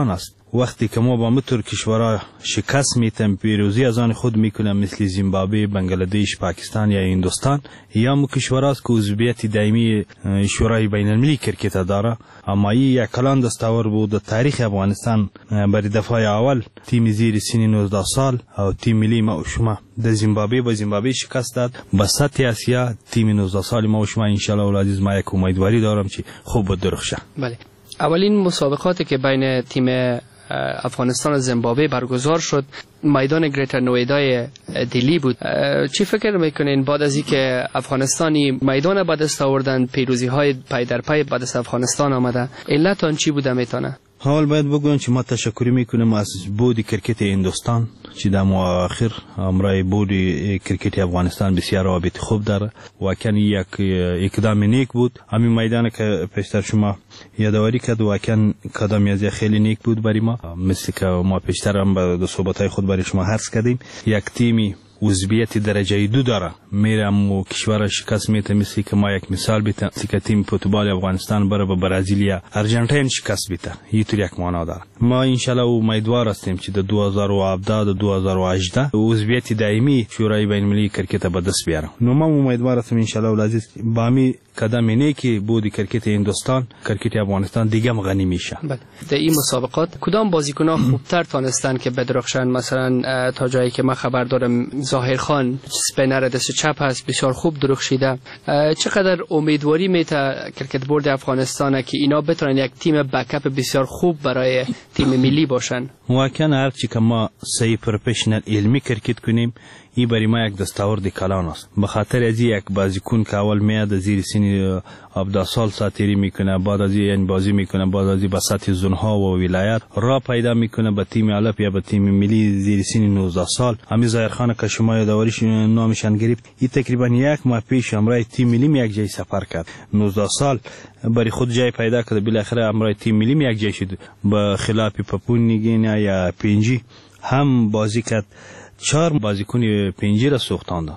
وقتی که ما با متر کشورها شکست میتیم پیروزی از آن خود میکنم مثل زیمبابوه، بنگلادش، پاکستان یا هندوستان، یا مو کشورهاست که عضویت دائمی شورای بین المللی کرکت داره. اما این یک کلان دستاور بود در تاریخ افغانستان. برای دفعه اول تیم زیر سن نوزده سال او تیم ملی ما و شما در زیمبابوه با زیمبابوه شکست داد. با سطح آسیا تیم نوزده سال ما و شما ان شاء الله العزیز ما یک امیدواری دارم که خوب بدرخشه. بله. اولین مسابقاتی که بین تیم افغانستان و زیمبابوه برگزار شد میدان گریتر نویدای دلی بود. چی فکر میکنین بعد از اینکه افغانستانی میدان به دست آوردن، پیروزی های پی در پی به دست افغانستان آمده، علت آن چی بوده میتونه؟ حال باید بگویم که ما تشکری میکنیم از بود کرکت هندوستان که در مؤخر امرای بود کرکت افغانستان بسیار رابط خوب داره و کن یک اقدام نیک بود. همین میدان که پیشتر شما یادآوری کرد و کن قدم از خیلی نیک بود برای ما، مثل که ما پیشتر هم به صحبت‌های خود برای شما عرض کردیم. یک تیمی عضویت درجه دو داره میرم و کشور شکست میته، مثل که ما یک مثال بیتم که تیم فوتبال افغانستان برای با برزیل یا ارژانتین شکست بیته. این طور یک معنا داره. ما ان شاء الله امیدوار هستیم که در دو هزار و هفده تا دو هزار و هجده عضویت دائمی شورای بین المللی کرکت به دست بیارم. نو ما امیدوار هستیم ان شاء الله العزیز با می قدم نیکی بود کرکت هندوستان کرکت افغانستان دیگه غنی میشه. بله. در این مسابقات کدام بازیکنان خوبتر تونستن که بدرخشن؟ مثلا تا جایی که من خبر دارم ظاهر خان اسپینر دست چپ هست، بسیار خوب درخشیده. چقدر امیدواری میته کرکت بورد افغانستان که اینا بتونن یک تیم بکاپ بسیار خوب برای تیم ملی باشن؟ واقعا هر چی که ما صحیح پروفشنال علمی کرکت کنیم این برای ما یک دستاورد کلان است. به خاطر از یک بازیکن که اول میاد زیر سن هفده سال ساتری میکنه، بعد از این بازی میکنه، بعد از این به سطح زونها و ولایت را پیدا میکنه به تیم الف یا به تیم ملی زیر سن نوزده سال. همین ظاهر خان که شما یادآوریش نامشان گرفت، این تقریبا یک ماه پیش امرای تیم ملی یک جای سفر کرد. نوزده سال برای خود جای پیدا کرد، بالاخره امرای تیم ملی یک جای شد. به خلاف پاپون نیگینیا یا پینجی هم بازی کرد، چهار بازیکن پنجی را سوختاند.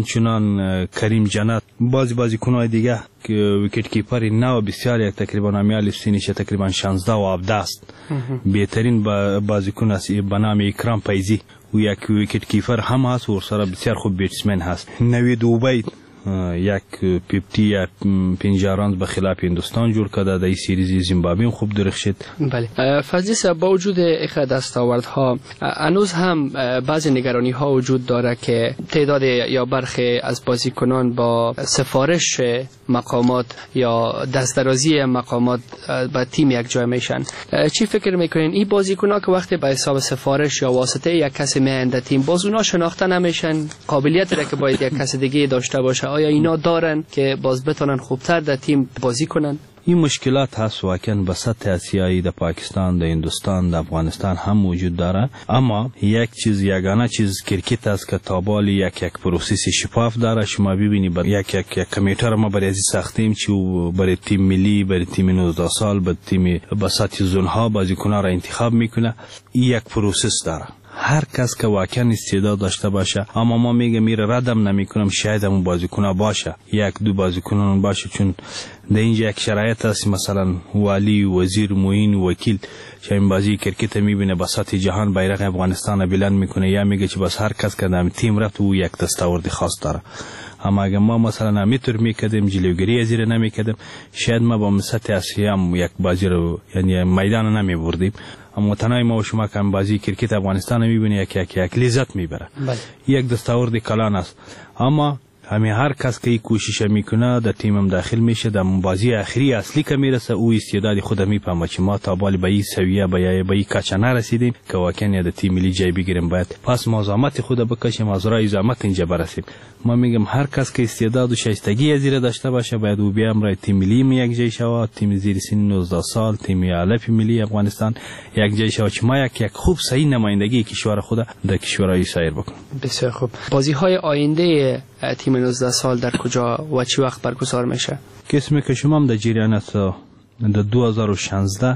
همچنان کریم جنت بازی بازیکن‌های دیگه که ویکت کیپر نو بسیار یک تقریبا امیال سینیش تقریبا شانزده و هفده است. بهترین بازیکن است به نام اکرام فیضی و یک ویکت کیپر هم هست و سر بسیار خوب بیتسمن هست. نوید اوبید یک پیپتی یا پنجاران به خلاف هندوستان جور کرده. در سریز زیمبابوه خوب درخشید. بله. فضلی صاحب، با وجود اخ دستاوردها هنوز هم بعضی نگرانی ها وجود داره که تعداد یا برخی از بازیکنان با سفارش مقامات یا دسترازی مقامات به تیم یک جای میشن. چی فکر میکنین این بازیکنان که وقتی به حساب سفارش یا واسطه یک کسی میاند تیم، باز اونا شناخته نمیشن؟ قابلیت را که باید یک کس دیگه داشته باشه آیا اینا دارن که باز بتونن خوبتر در تیم بازی کنن؟ این مشکلات هست واقعا به سطح آسیایی در پاکستان، در هندوستان، در افغانستان هم موجود داره. اما یک چیز یگانه چیز کرکت است که تابال یک یک پروسس شفاف داره. شما ببینید با یک یک کمیټر ما برای ساختیم چې برای تیم ملی، برای تیم نوزده سال، برای تیم به سطح زونها بازیکنان را انتخاب میکنه. این یک پروسس داره. هر کس که واقعا استعداد داشته باشه، اما ما میگه میره ردم نمیکنم، شاید همون بازیکن باشه، یک دو بازیکنان باشه، چون در اینجا یک شرایط هست مثلا والی، وزیر، معین، وکیل که این بازی کرکت میبینه با سطح جهان بیرق افغانستان بلند میکنه، یا میگه که بس هر کس که در تیم رفت او یک دستاورد خاص داره. اما اگه ما مثلا امیتر میکردیم، جلوگیری از این نمیکردیم، شاید ما با سطح آسیا هم یک بازی رو یعنی میدان نمیبردیم. اما تنهای ما و شما که بازی کرکت افغانستان میبینه یک یک یک لذت میبره. یک دستاورد کلان است. اما همین هر کس که این کوشش میکنه در تیمم داخل میشه، در بازی آخری اصلی که میرسه او استعداد خود میفهمه که ما تا بالی به این سویه به این کچه نرسیدیم که واقعا در تیم ملی جای بگیریم. باید پس مزاحمت خود بکشیم، از راه زحمت اینجا برسیم. ما میگم هر کس که استعداد و شایستگی از این داشته باشه باید او بیام رای تیم ملی می یک جای شود، تیم زیر سن نوزده سال، تیم الف ملی افغانستان یک جای شود که ما یک یک خوب صحیح نمایندگی کشور خود در کشورهای سایر بکنیم. بسیار خوب. بازی های آینده تیم نوزده سال در کجا و چی وقت برگزار میشه؟ قسمی که شما هم در جریان است در دو هزار و شانزده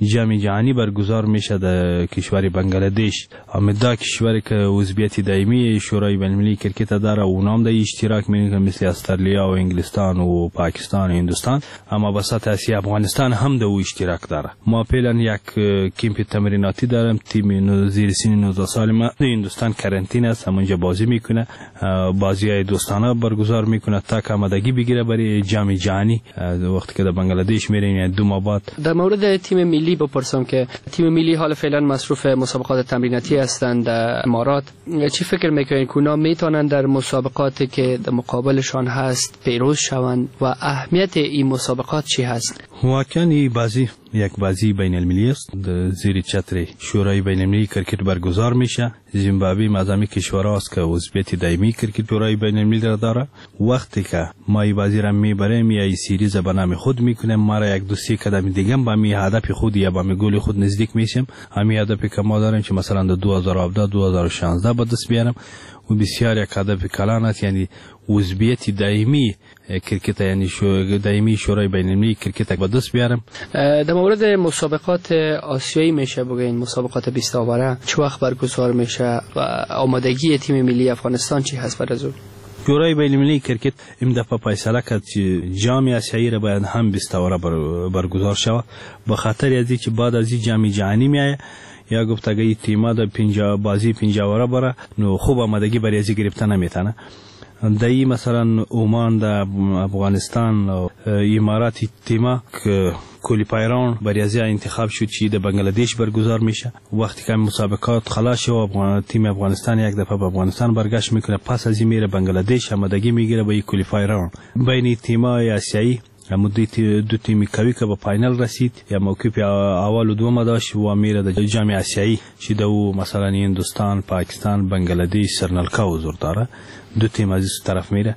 جام جهانی برگزار میشه در کشور بنگلادش. اما کشوری که عضویت دائمی شورای بین‌المللی کرکت داره اونام در اشتراک میکنه مثل استرالیا و انگلستان و پاکستان و هندوستان. اما وسط آسیا افغانستان هم در اشتراک داره. ما فعلا یک کمپ تمریناتی دارم. تیم زیر سن نوزده سال ما در هندوستان کرانتین است، همونجا بازی میکنه، بازی‌های دوستانه برگزار میکنه تا که آمادگی بگیره برای جام جهانی وقتی که در بنگلادش میره. یعنی دو ماه بعد. در مورد تیم ملی بپرسم که تیم ملی حال فعلا مصروف مسابقات تمریناتی هستند در امارات. چی فکر میکنین که اونا میتونن در مسابقاتی که در مقابلشان هست پیروز شوند و اهمیت این مسابقات چی هست؟ واقعا این بازی یک بازی بین المللی است. زیر چتر شورای بین المللی کرکت برگزار میشه. زیمبابوه مازامی کشورها است که عضویت دائمی کرکت شورای بین المللی را داره. وقتی که ما این بازی را میبریم یا این سریز به نام خود میکنیم، ما را یک دو سه قدم دیگه با می هدف خود یا با می گل خود نزدیک میشیم. همین هدفی که ما داریم که مثلا در دو هزار و هفده دو هزار و شانزده به دست بیارم و بسیار یک هدف کلان است، یعنی عضویت دائمی کرکت، یعنی شو دائمی شورای بین المللی کرکت به دست بیارم. در مورد مسابقات آسیایی میشه بگین مسابقات بیست آوره چه وقت برگزار میشه و آمادگی تیم ملی افغانستان چی هست بعد از اون؟ شورای بین المللی کرکت این دفعه فیصله کرد که جام آسیایی را باید هم بیست آوره برگزار شود، به خاطر از اینکه بعد از این جام جهانی میایه یا گفت اگه این تیم‌ها در پنجاه بازی پنجاه آوره بره نو خوب آمادگی برای از گرفتن نمیتونه. دایی مثلا عمان در افغانستان و امارات تیما که کوالیفایر برای از انتخاب شد چی در بنگلادش برگزار میشه. وقتی که مسابقات خلاص شد تیم افغانستان یک دفعه به افغانستان برگشت میکنه، پس از این میره بنگلادش آمادگی میگیره با کوالیفایر بین تیم‌های آسیایی. مدت دو تیمی کوی که به فاینال رسید یا موقف اول و دوم داشت و میره در جام آسیایی چې دو مثلا هندوستان، پاکستان، بنگلادش، سریلانکا حضور داره. دو تیم از این طرف میره.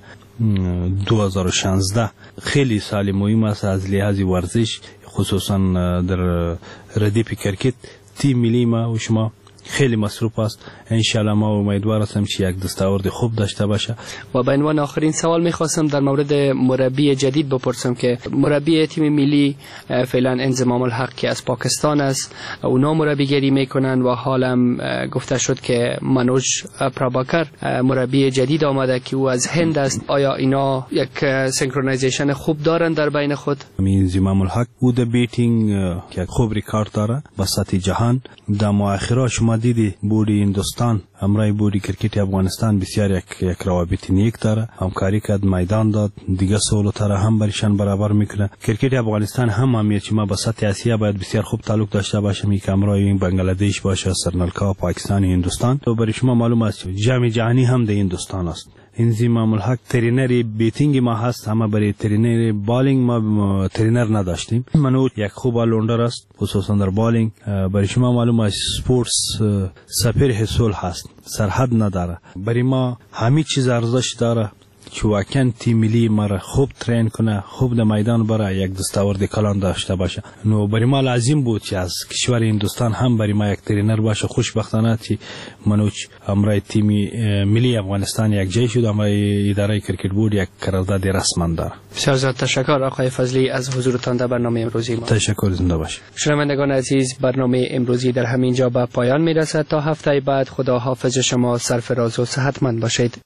دو هزار و شانزده خیلی سال مهم است از لحاظ ورزش، خصوصا در ردیف کرکت. تیم ملی ما و شما خیلی مصروف است. انشالله ما امیدوار هستم که یک دستاورد خوب داشته باشه. و به عنوان آخرین سوال میخواستم در مورد مربی جدید بپرسم که مربی تیم ملی فعلا انضمام الحق که از پاکستان است، اونا مربیگری میکنن و حالم گفته شد که منوج پراباکر مربی جدید آمده که او از هند است. آیا اینا یک سینکرونایزیشن خوب دارن در بین خود؟ انضمام الحق او د بیتینگ که خوب ریکارد داره به سطح جهان. در مؤخرا شما دیدی بودی هندوستان همراه بودی کرکت افغانستان بسیار یک یک روابط نیک داره، همکاری کرد، میدان داد، دیگه سهولت را هم برشان برابر میکنه. کرکت افغانستان هم همیشه که ما با سطح آسیا باید بسیار خوب تعلق داشته باشیم، یک همراه این بنگلادش باشه، سریلانکا، پاکستان، هندوستان. تو برای شما معلوم است جام جهانی هم در هندوستان است. انضمام الحق ترینر بیتینگ ما هست، اما برای ترینر بالینگ ما ترینر نداشتیم. منو یک خوب آلراوندر است، خصوصا در بالینگ. برای شما معلوم است سپورتس سفیر حصول هست، سرحد نداره. برای ما همه چیز ارزش داره که واقعا تیم ملی ما را خوب ترین کنه، خوب در میدان بره، یک دستاورد کلان داشته باشه. نو برای ما لازم بود که از کشور هندوستان هم برای ما یک ترینر باشه. خوشبختانه که منوج همراه تیم ملی افغانستان یک جای شد، همراه اداره کرکت بورد یک قرارداد رسمی داره. بسیار زیاد تشکر آقای فضلی از حضورتان در برنامه امروزی ما. تشکر، زنده باشید. شنوندگان عزیز، برنامه امروزی در همین جا به پایان میرسد. تا هفته بعد خدا حافظ شما، سرفراز و صحتمند باشید.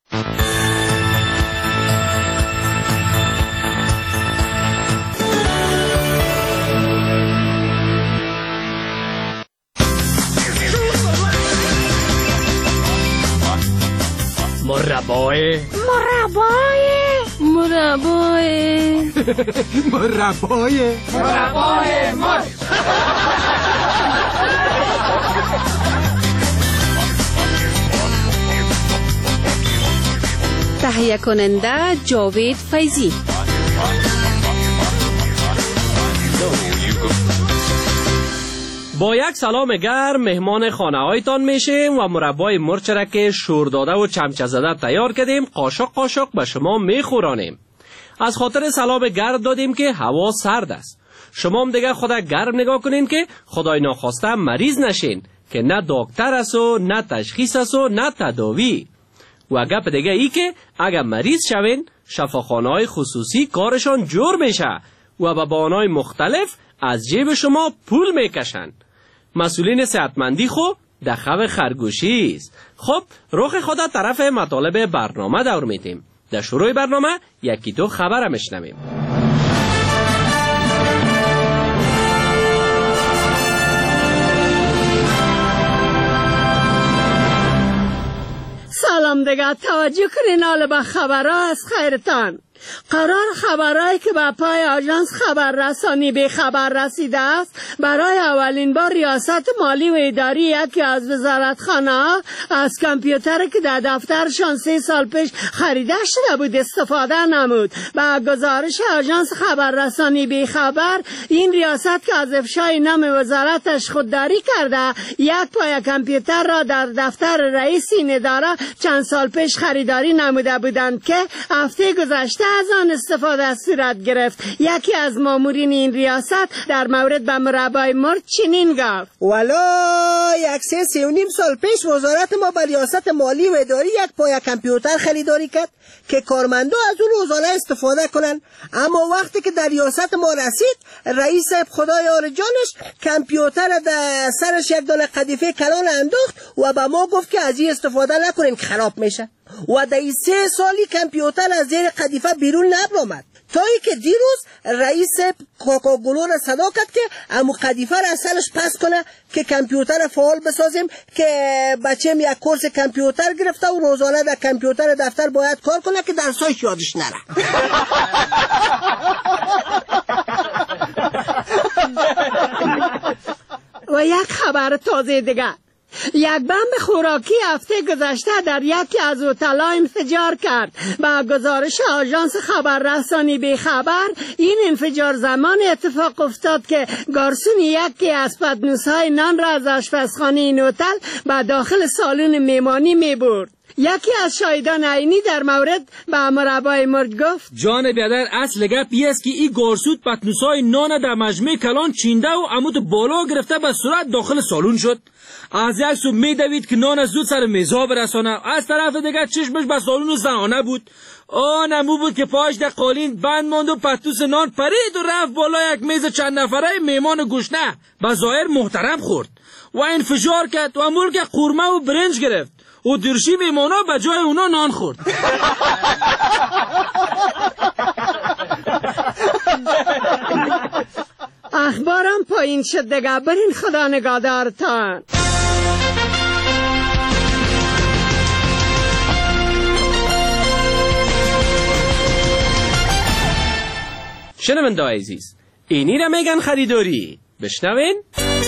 مربای مربای مربای مربای مربای مر تهیه کننده جاوید فیضی. با یک سلام گرم مهمان خانه هایتان میشیم و مربای مرچ را که شور داده و چمچه زده تیار کردیم قاشق قاشق به شما میخورانیم. از خاطر سلام گرم دادیم که هوا سرد است. شما هم دیگه خدا گرم نگاه کنین که خدای ناخواسته مریض نشین که نه دکتر است و نه تشخیص است و نه تداوی. و گپ دیگه ای که اگر مریض شوین شفاخانه های خصوصی کارشان جور میشه و به بهانه‌های مختلف از جیب شما پول میکشن. مسئولین صحتمندی خو دخو خرگوشی است. خب رخ خدا طرف مطالب برنامه دور میتیم. در شروع برنامه یکی دو خبر میشنویم. سلام دیگه، توجه کنین حال به خبرها از خیرتان. قرار خبرهایی که به پای آژانس خبررسانی به خبر رسیده است، برای اولین بار ریاست مالی و اداری یکی از وزارتخانه ها از کامپیوتری که در دفترشان سه سال پیش خریده شده بود استفاده نمود. با گزارش آژانس خبررسانی به خبر، این ریاست که از افشای نام وزارتش خودداری کرده، یک پای کامپیوتر را در دفتر رئیس این اداره چند سال پیش خریداری نموده بودند که هفته گذشته از آن استفاده صورت گرفت. یکی از مامورین این ریاست در مورد به مربای مرد چنین گفت: والا یک سه سی و نیم سال پیش وزارت ما به ریاست مالی و اداری یک پای کامپیوتر خریداری کرد که کارمندا از اون روزانه استفاده کنن. اما وقتی که در ریاست ما رسید، رئیس خدای یار جانش کامپیوتر در سرش یک دانه قدیفه کلان انداخت و به ما گفت که از این استفاده نکنین که خراب میشه. و در سه سالی کامپیوتر از زیر قدیفه بیرون نبرآمد، تا ای که دیروز رئیس کوکاکولا را صدا کرد که امو قدیفه را از سرش پس کنه که کامپیوتر فعال بسازیم، که بچه‌م یک کورس کامپیوتر گرفته و روزانه در کامپیوتر دفتر باید کار کنه که درسایش یادش نره. و یک خبر تازه دیگه، یک بمب خوراکی هفته گذشته در یکی از هتل‌ها انفجار کرد. با گزارش آژانس خبررسانی به خبر، این انفجار زمان اتفاق افتاد که گارسون یکی از پتنوس‌های نان را از آشپزخانه این هتل به داخل سالن میمانی می‌برد. یکی از شاهدان عینی در مورد به مربای مرد گفت: جان بیادر، اصل گپ این است که این گارسود پتنوس‌های نان در مجمع کلان چینده و عمود بالا گرفته به صورت داخل سالن شد. از یک سو میدوید که نان زود سر میزا برسانه، از طرف دیگه چشمش به سالن زنانه بود. آن امو بود که پاش در قالین بند ماند و پتوس نان پرید و رفت بالا یک میز چند نفره میمان گشنه به ظاهر محترم خورد و انفجار کرد و امول که قورمه و برنج گرفت و درشی میمانا به جای اونا نان خورد. اخبارم پایین شد دیگه، برین خدا نگهدارتان. شنونده عزیز، اینی را میگن خریداری. بشنوین.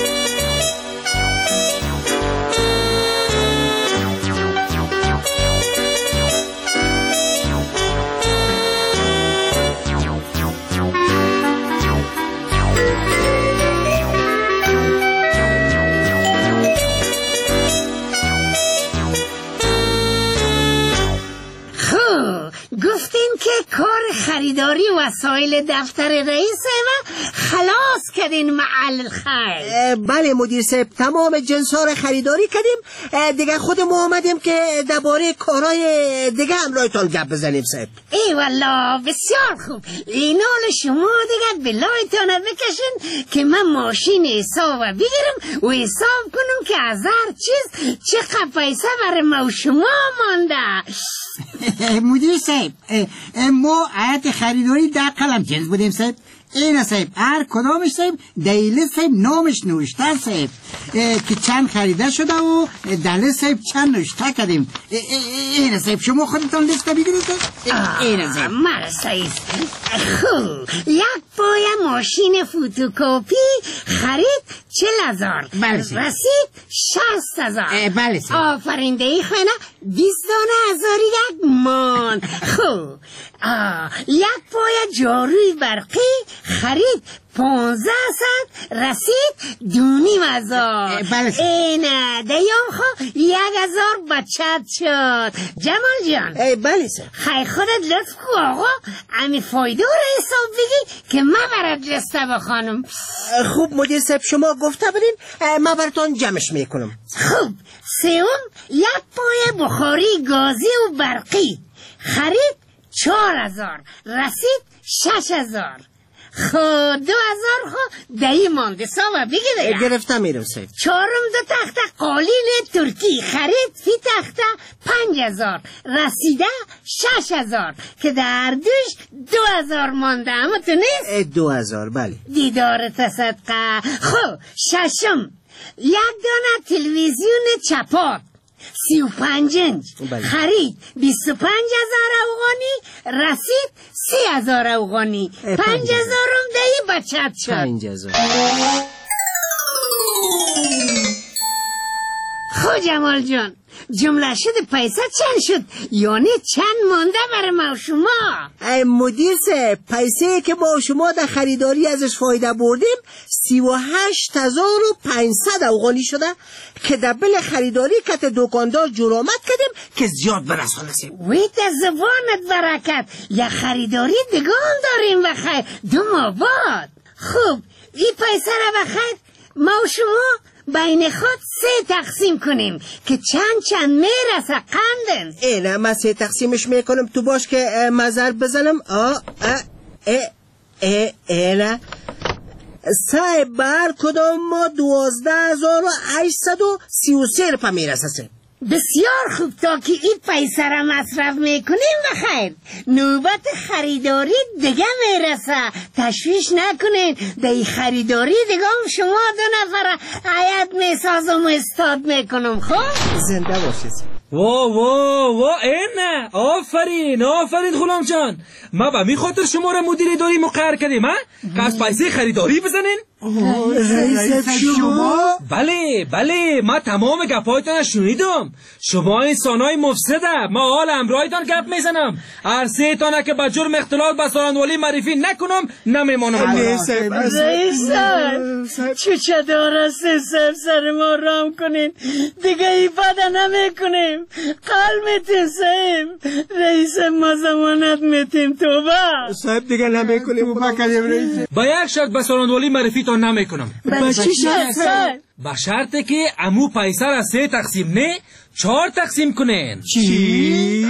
گفتین که کار خریداری وسایل دفتر رئیس و خلاص کردین معل خیر. بله مدیر صاحب، تمام جنس ها را خریداری کردیم دیگه. خود ما آمدیم که درباره کارهای دیگه همراهتان گپ بزنیم صاحب. ای والله بسیار خوب. اینال شما دیگه بلایتان بکشین که من ماشین حساب بگیرم و حساب کنم که از هر چیز چقدر پیسه برای ما و شما مانده. مدیر صاحب، ما عادت خریداری در قلم جنس بودیم صاحب. این صاحب هر کدامش صاحب دیله صاحب نامش نوشته صاحب که چند خریده شده و دله صاحب چند نوشته کردیم. این صاحب شما خودتان لیست بگیرید صاحب. این صاحب مرسایید. خوب، یک پای ماشین فوتوکوپی خرید چل هزار، رسید شست هزار. بله صاحب. آفرین دی خونه بیست دانه هزاری یک مان. خوب، یک پای جاروی برقی خرید پونزه ست، رسید دونیم هزار. این دیام خو یک هزار بچت شد. جمال جان. بله سر. خیلی خودت لطف کو آقا، امی فایده رو حساب بگی که من برات لسته بخوانم. خوب مدیر صاحب، شما گفته بدین من براتون جمعش میکنم. خوب، سوم یک پای بخاری گازی و برقی خرید چهار هزار، رسید شش هزار. خود دو هزار خو دهی مانده ساوا بگی دیگه. گرفتم میرم سید. چهارم دو تخت قالین ترکی خرید فی تخت پنج هزار رسیده شش هزار که در دوش دو هزار مانده. اما تو نیست؟ دو هزار بله. دیدار تصدقه. خب ششم یک دانه تلویزیون چپات سی و پنج انچ خرید بیست و پنج هزار افغانی رسید سی هزار افغانی. پنج هزارم دهی بچت شد. پنج هزار. خو جمال جان جمله شد پیسه چند شد؟ یعنی چند مانده برای ما شما؟ ای مدیر سه پیسه که با شما در خریداری ازش فایده بردیم سی و هشت هزار و پنجصد افغانی شده که در بل خریداری کت دکاندار جرامت کردیم که زیاد برسانه سیم. ویت زبانت برکت یا خریداری دگان داریم بخیر دو ما باد. خوب این پیسه را بخیر ما و شما بین خود سه تقسیم کنیم که چند چند میرسه قندن. اینه من سه تقسیمش میکنم تو باش که مزر بزنم. آه اه اه اه اینه سه بر کدام ما دوازده هزار و هشتصد و سی و سه رپا میرسه سه. بسیار خوب تا که این پیسه را مصرف میکنیم بخیر نوبت خریداری دیگه میرسه. تشویش نکنین دی خریداری دیگه هم شما دو نفر عیت میسازم و استاد میکنم. خب زنده باشید. وا وا وا اینه آفرین آفرین غلام جان ما به می خاطر شما را مدیر اداری مقرر کردیم ها که از پیسه خریداری بزنین. رئیس شما؟ بله بله ما تمام گپایتان شنیدم. شما انسانای مفسده ما حال امرایتان گپ میزنم. هر سه تانه که به جرم اختلاط به سالن‌والی معرفی نکنم نمیمانم. رئیس صاحب چوچه داره سه سر سر ما رام کنین دیگه ایفاده نمی کنیم. قلمتیم صاحب رئیس ما زمانت میتیم توبه صاحب دیگه نمی کنیم. توبه کنیم رئیس. با یک شرط به سالن‌والی معرفی تا نمی کنم. با چی شرط؟ با شرطه که امو پیسه را سه تقسیم نه چهار تقسیم کنین. چی؟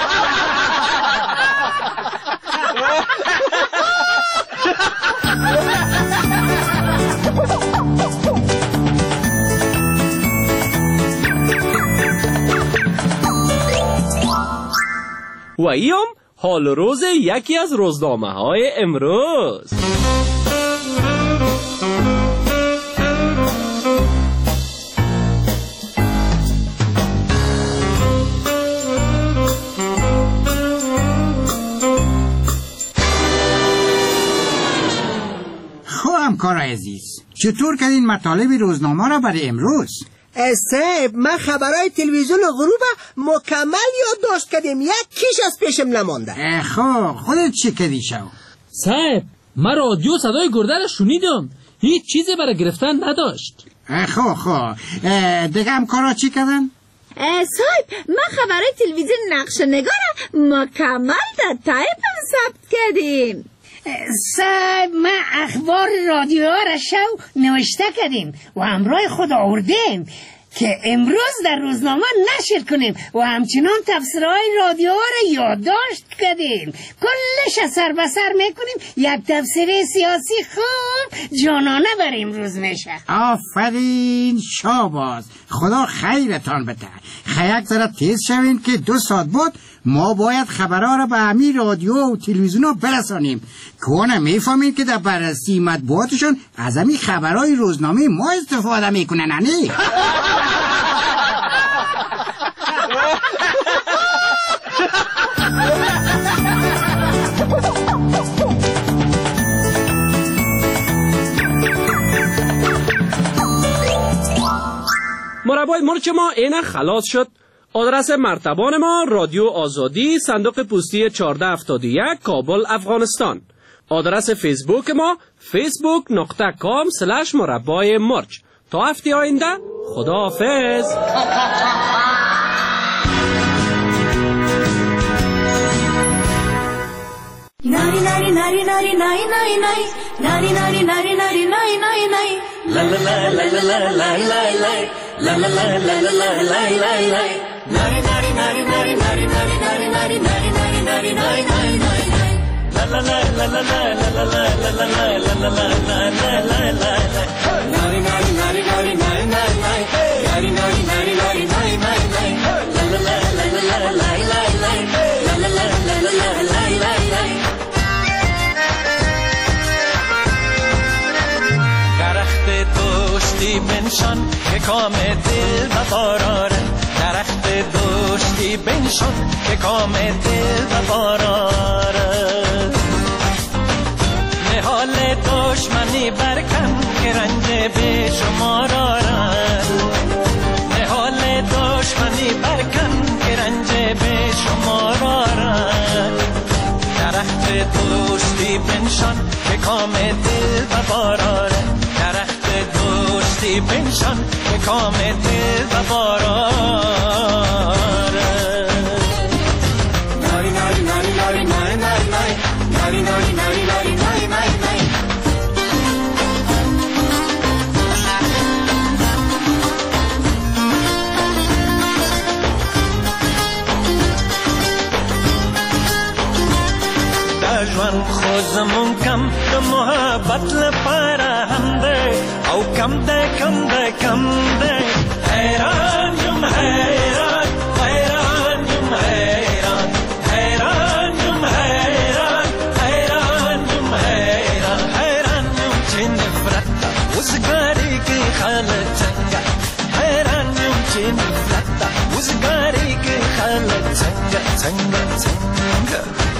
و ایام حال روز یکی از روزنامه های امروز. خب همکار عزیز چطور کردین مطالب روزنامه را برای امروز؟ صاحب من خبرهای تلویزیون غروب مکمل یادداشت کردیم یک کیش از پیشم نمانده. خب خودت چی کردی شو؟ صاحب من رادیو صدای گرده را شنیدم هیچ چیزی برای گرفتن نداشت. خب خب دیگه همکارا چی کردن؟ صاحب من خبرهای تلویزیون نقش نگار مکمل در تایپم ثبت کردیم. صاحب ما اخبار رادیو را شو نوشته کردیم و همراه خود آوردیم که امروز در روزنامه نشر کنیم و همچنان تفسیرهای رادیو را یادداشت کردیم. کلش از سر به سر میکنیم یک تفسیر سیاسی خوب جانانه بر امروز میشه. آفرین شاباز خدا خیرتان بده. خیک ذره تیز شوین که دو ساعت بود ما باید خبرها را به همین رادیو و تلویزیون ها برسانیم. کنه میفهمید که در بررسی مطبوعاتشون از همین خبرهای روزنامه ما استفاده میکنن. نه مربای مرچ ما اینه خلاص شد. آدرس مرتبان ما رادیو آزادی صندوق پستی چهارده هفتاد و یک کابل افغانستان. آدرس فیسبوک ما فیسبوک نقطه کام سلش مربای مرچ. تا هفته آینده خدا حافظ. Nari nari nari nari nari nari nari nari nari nari nari nari nari nari la la la la la la la la la la la la la la la la la la nari nari nari nari nari nari nari nari nari nari nari nari nari la la la la la la la la la la la la la la la la la. Nari nari nari nari nari nari nari. Nari nari nari nari nari nari nari. La la la la la la la la la. La la la la la la la la la. درخت دوستی بنشان که کام دل و باراره. درخت دوستی بنشان که کام دل و باراره. نهال دشمنی برکن که رنج به شما دارد. نهال دشمنی برکن که رنج به شما دارد. درخت دوستی بنشان که کام دل و باراره. درخت دوستی بنشان که کام دل و باراره. ناری ناری ناری ناری ناری ناری ناری ناری ناری ناری ناری ناری ناری. جوان خوزمون کم د محبت لپاره هم دی او کم دی کم دی کم دی. حیران یم حیران حیران یم حیران حیران یم حیران حیران یم حیران حیران یم چې نفرت وزګاری کې خلک څنګه. حیران یم چې نفرت وزګاری کې خلک څنګه څنګه څنګه.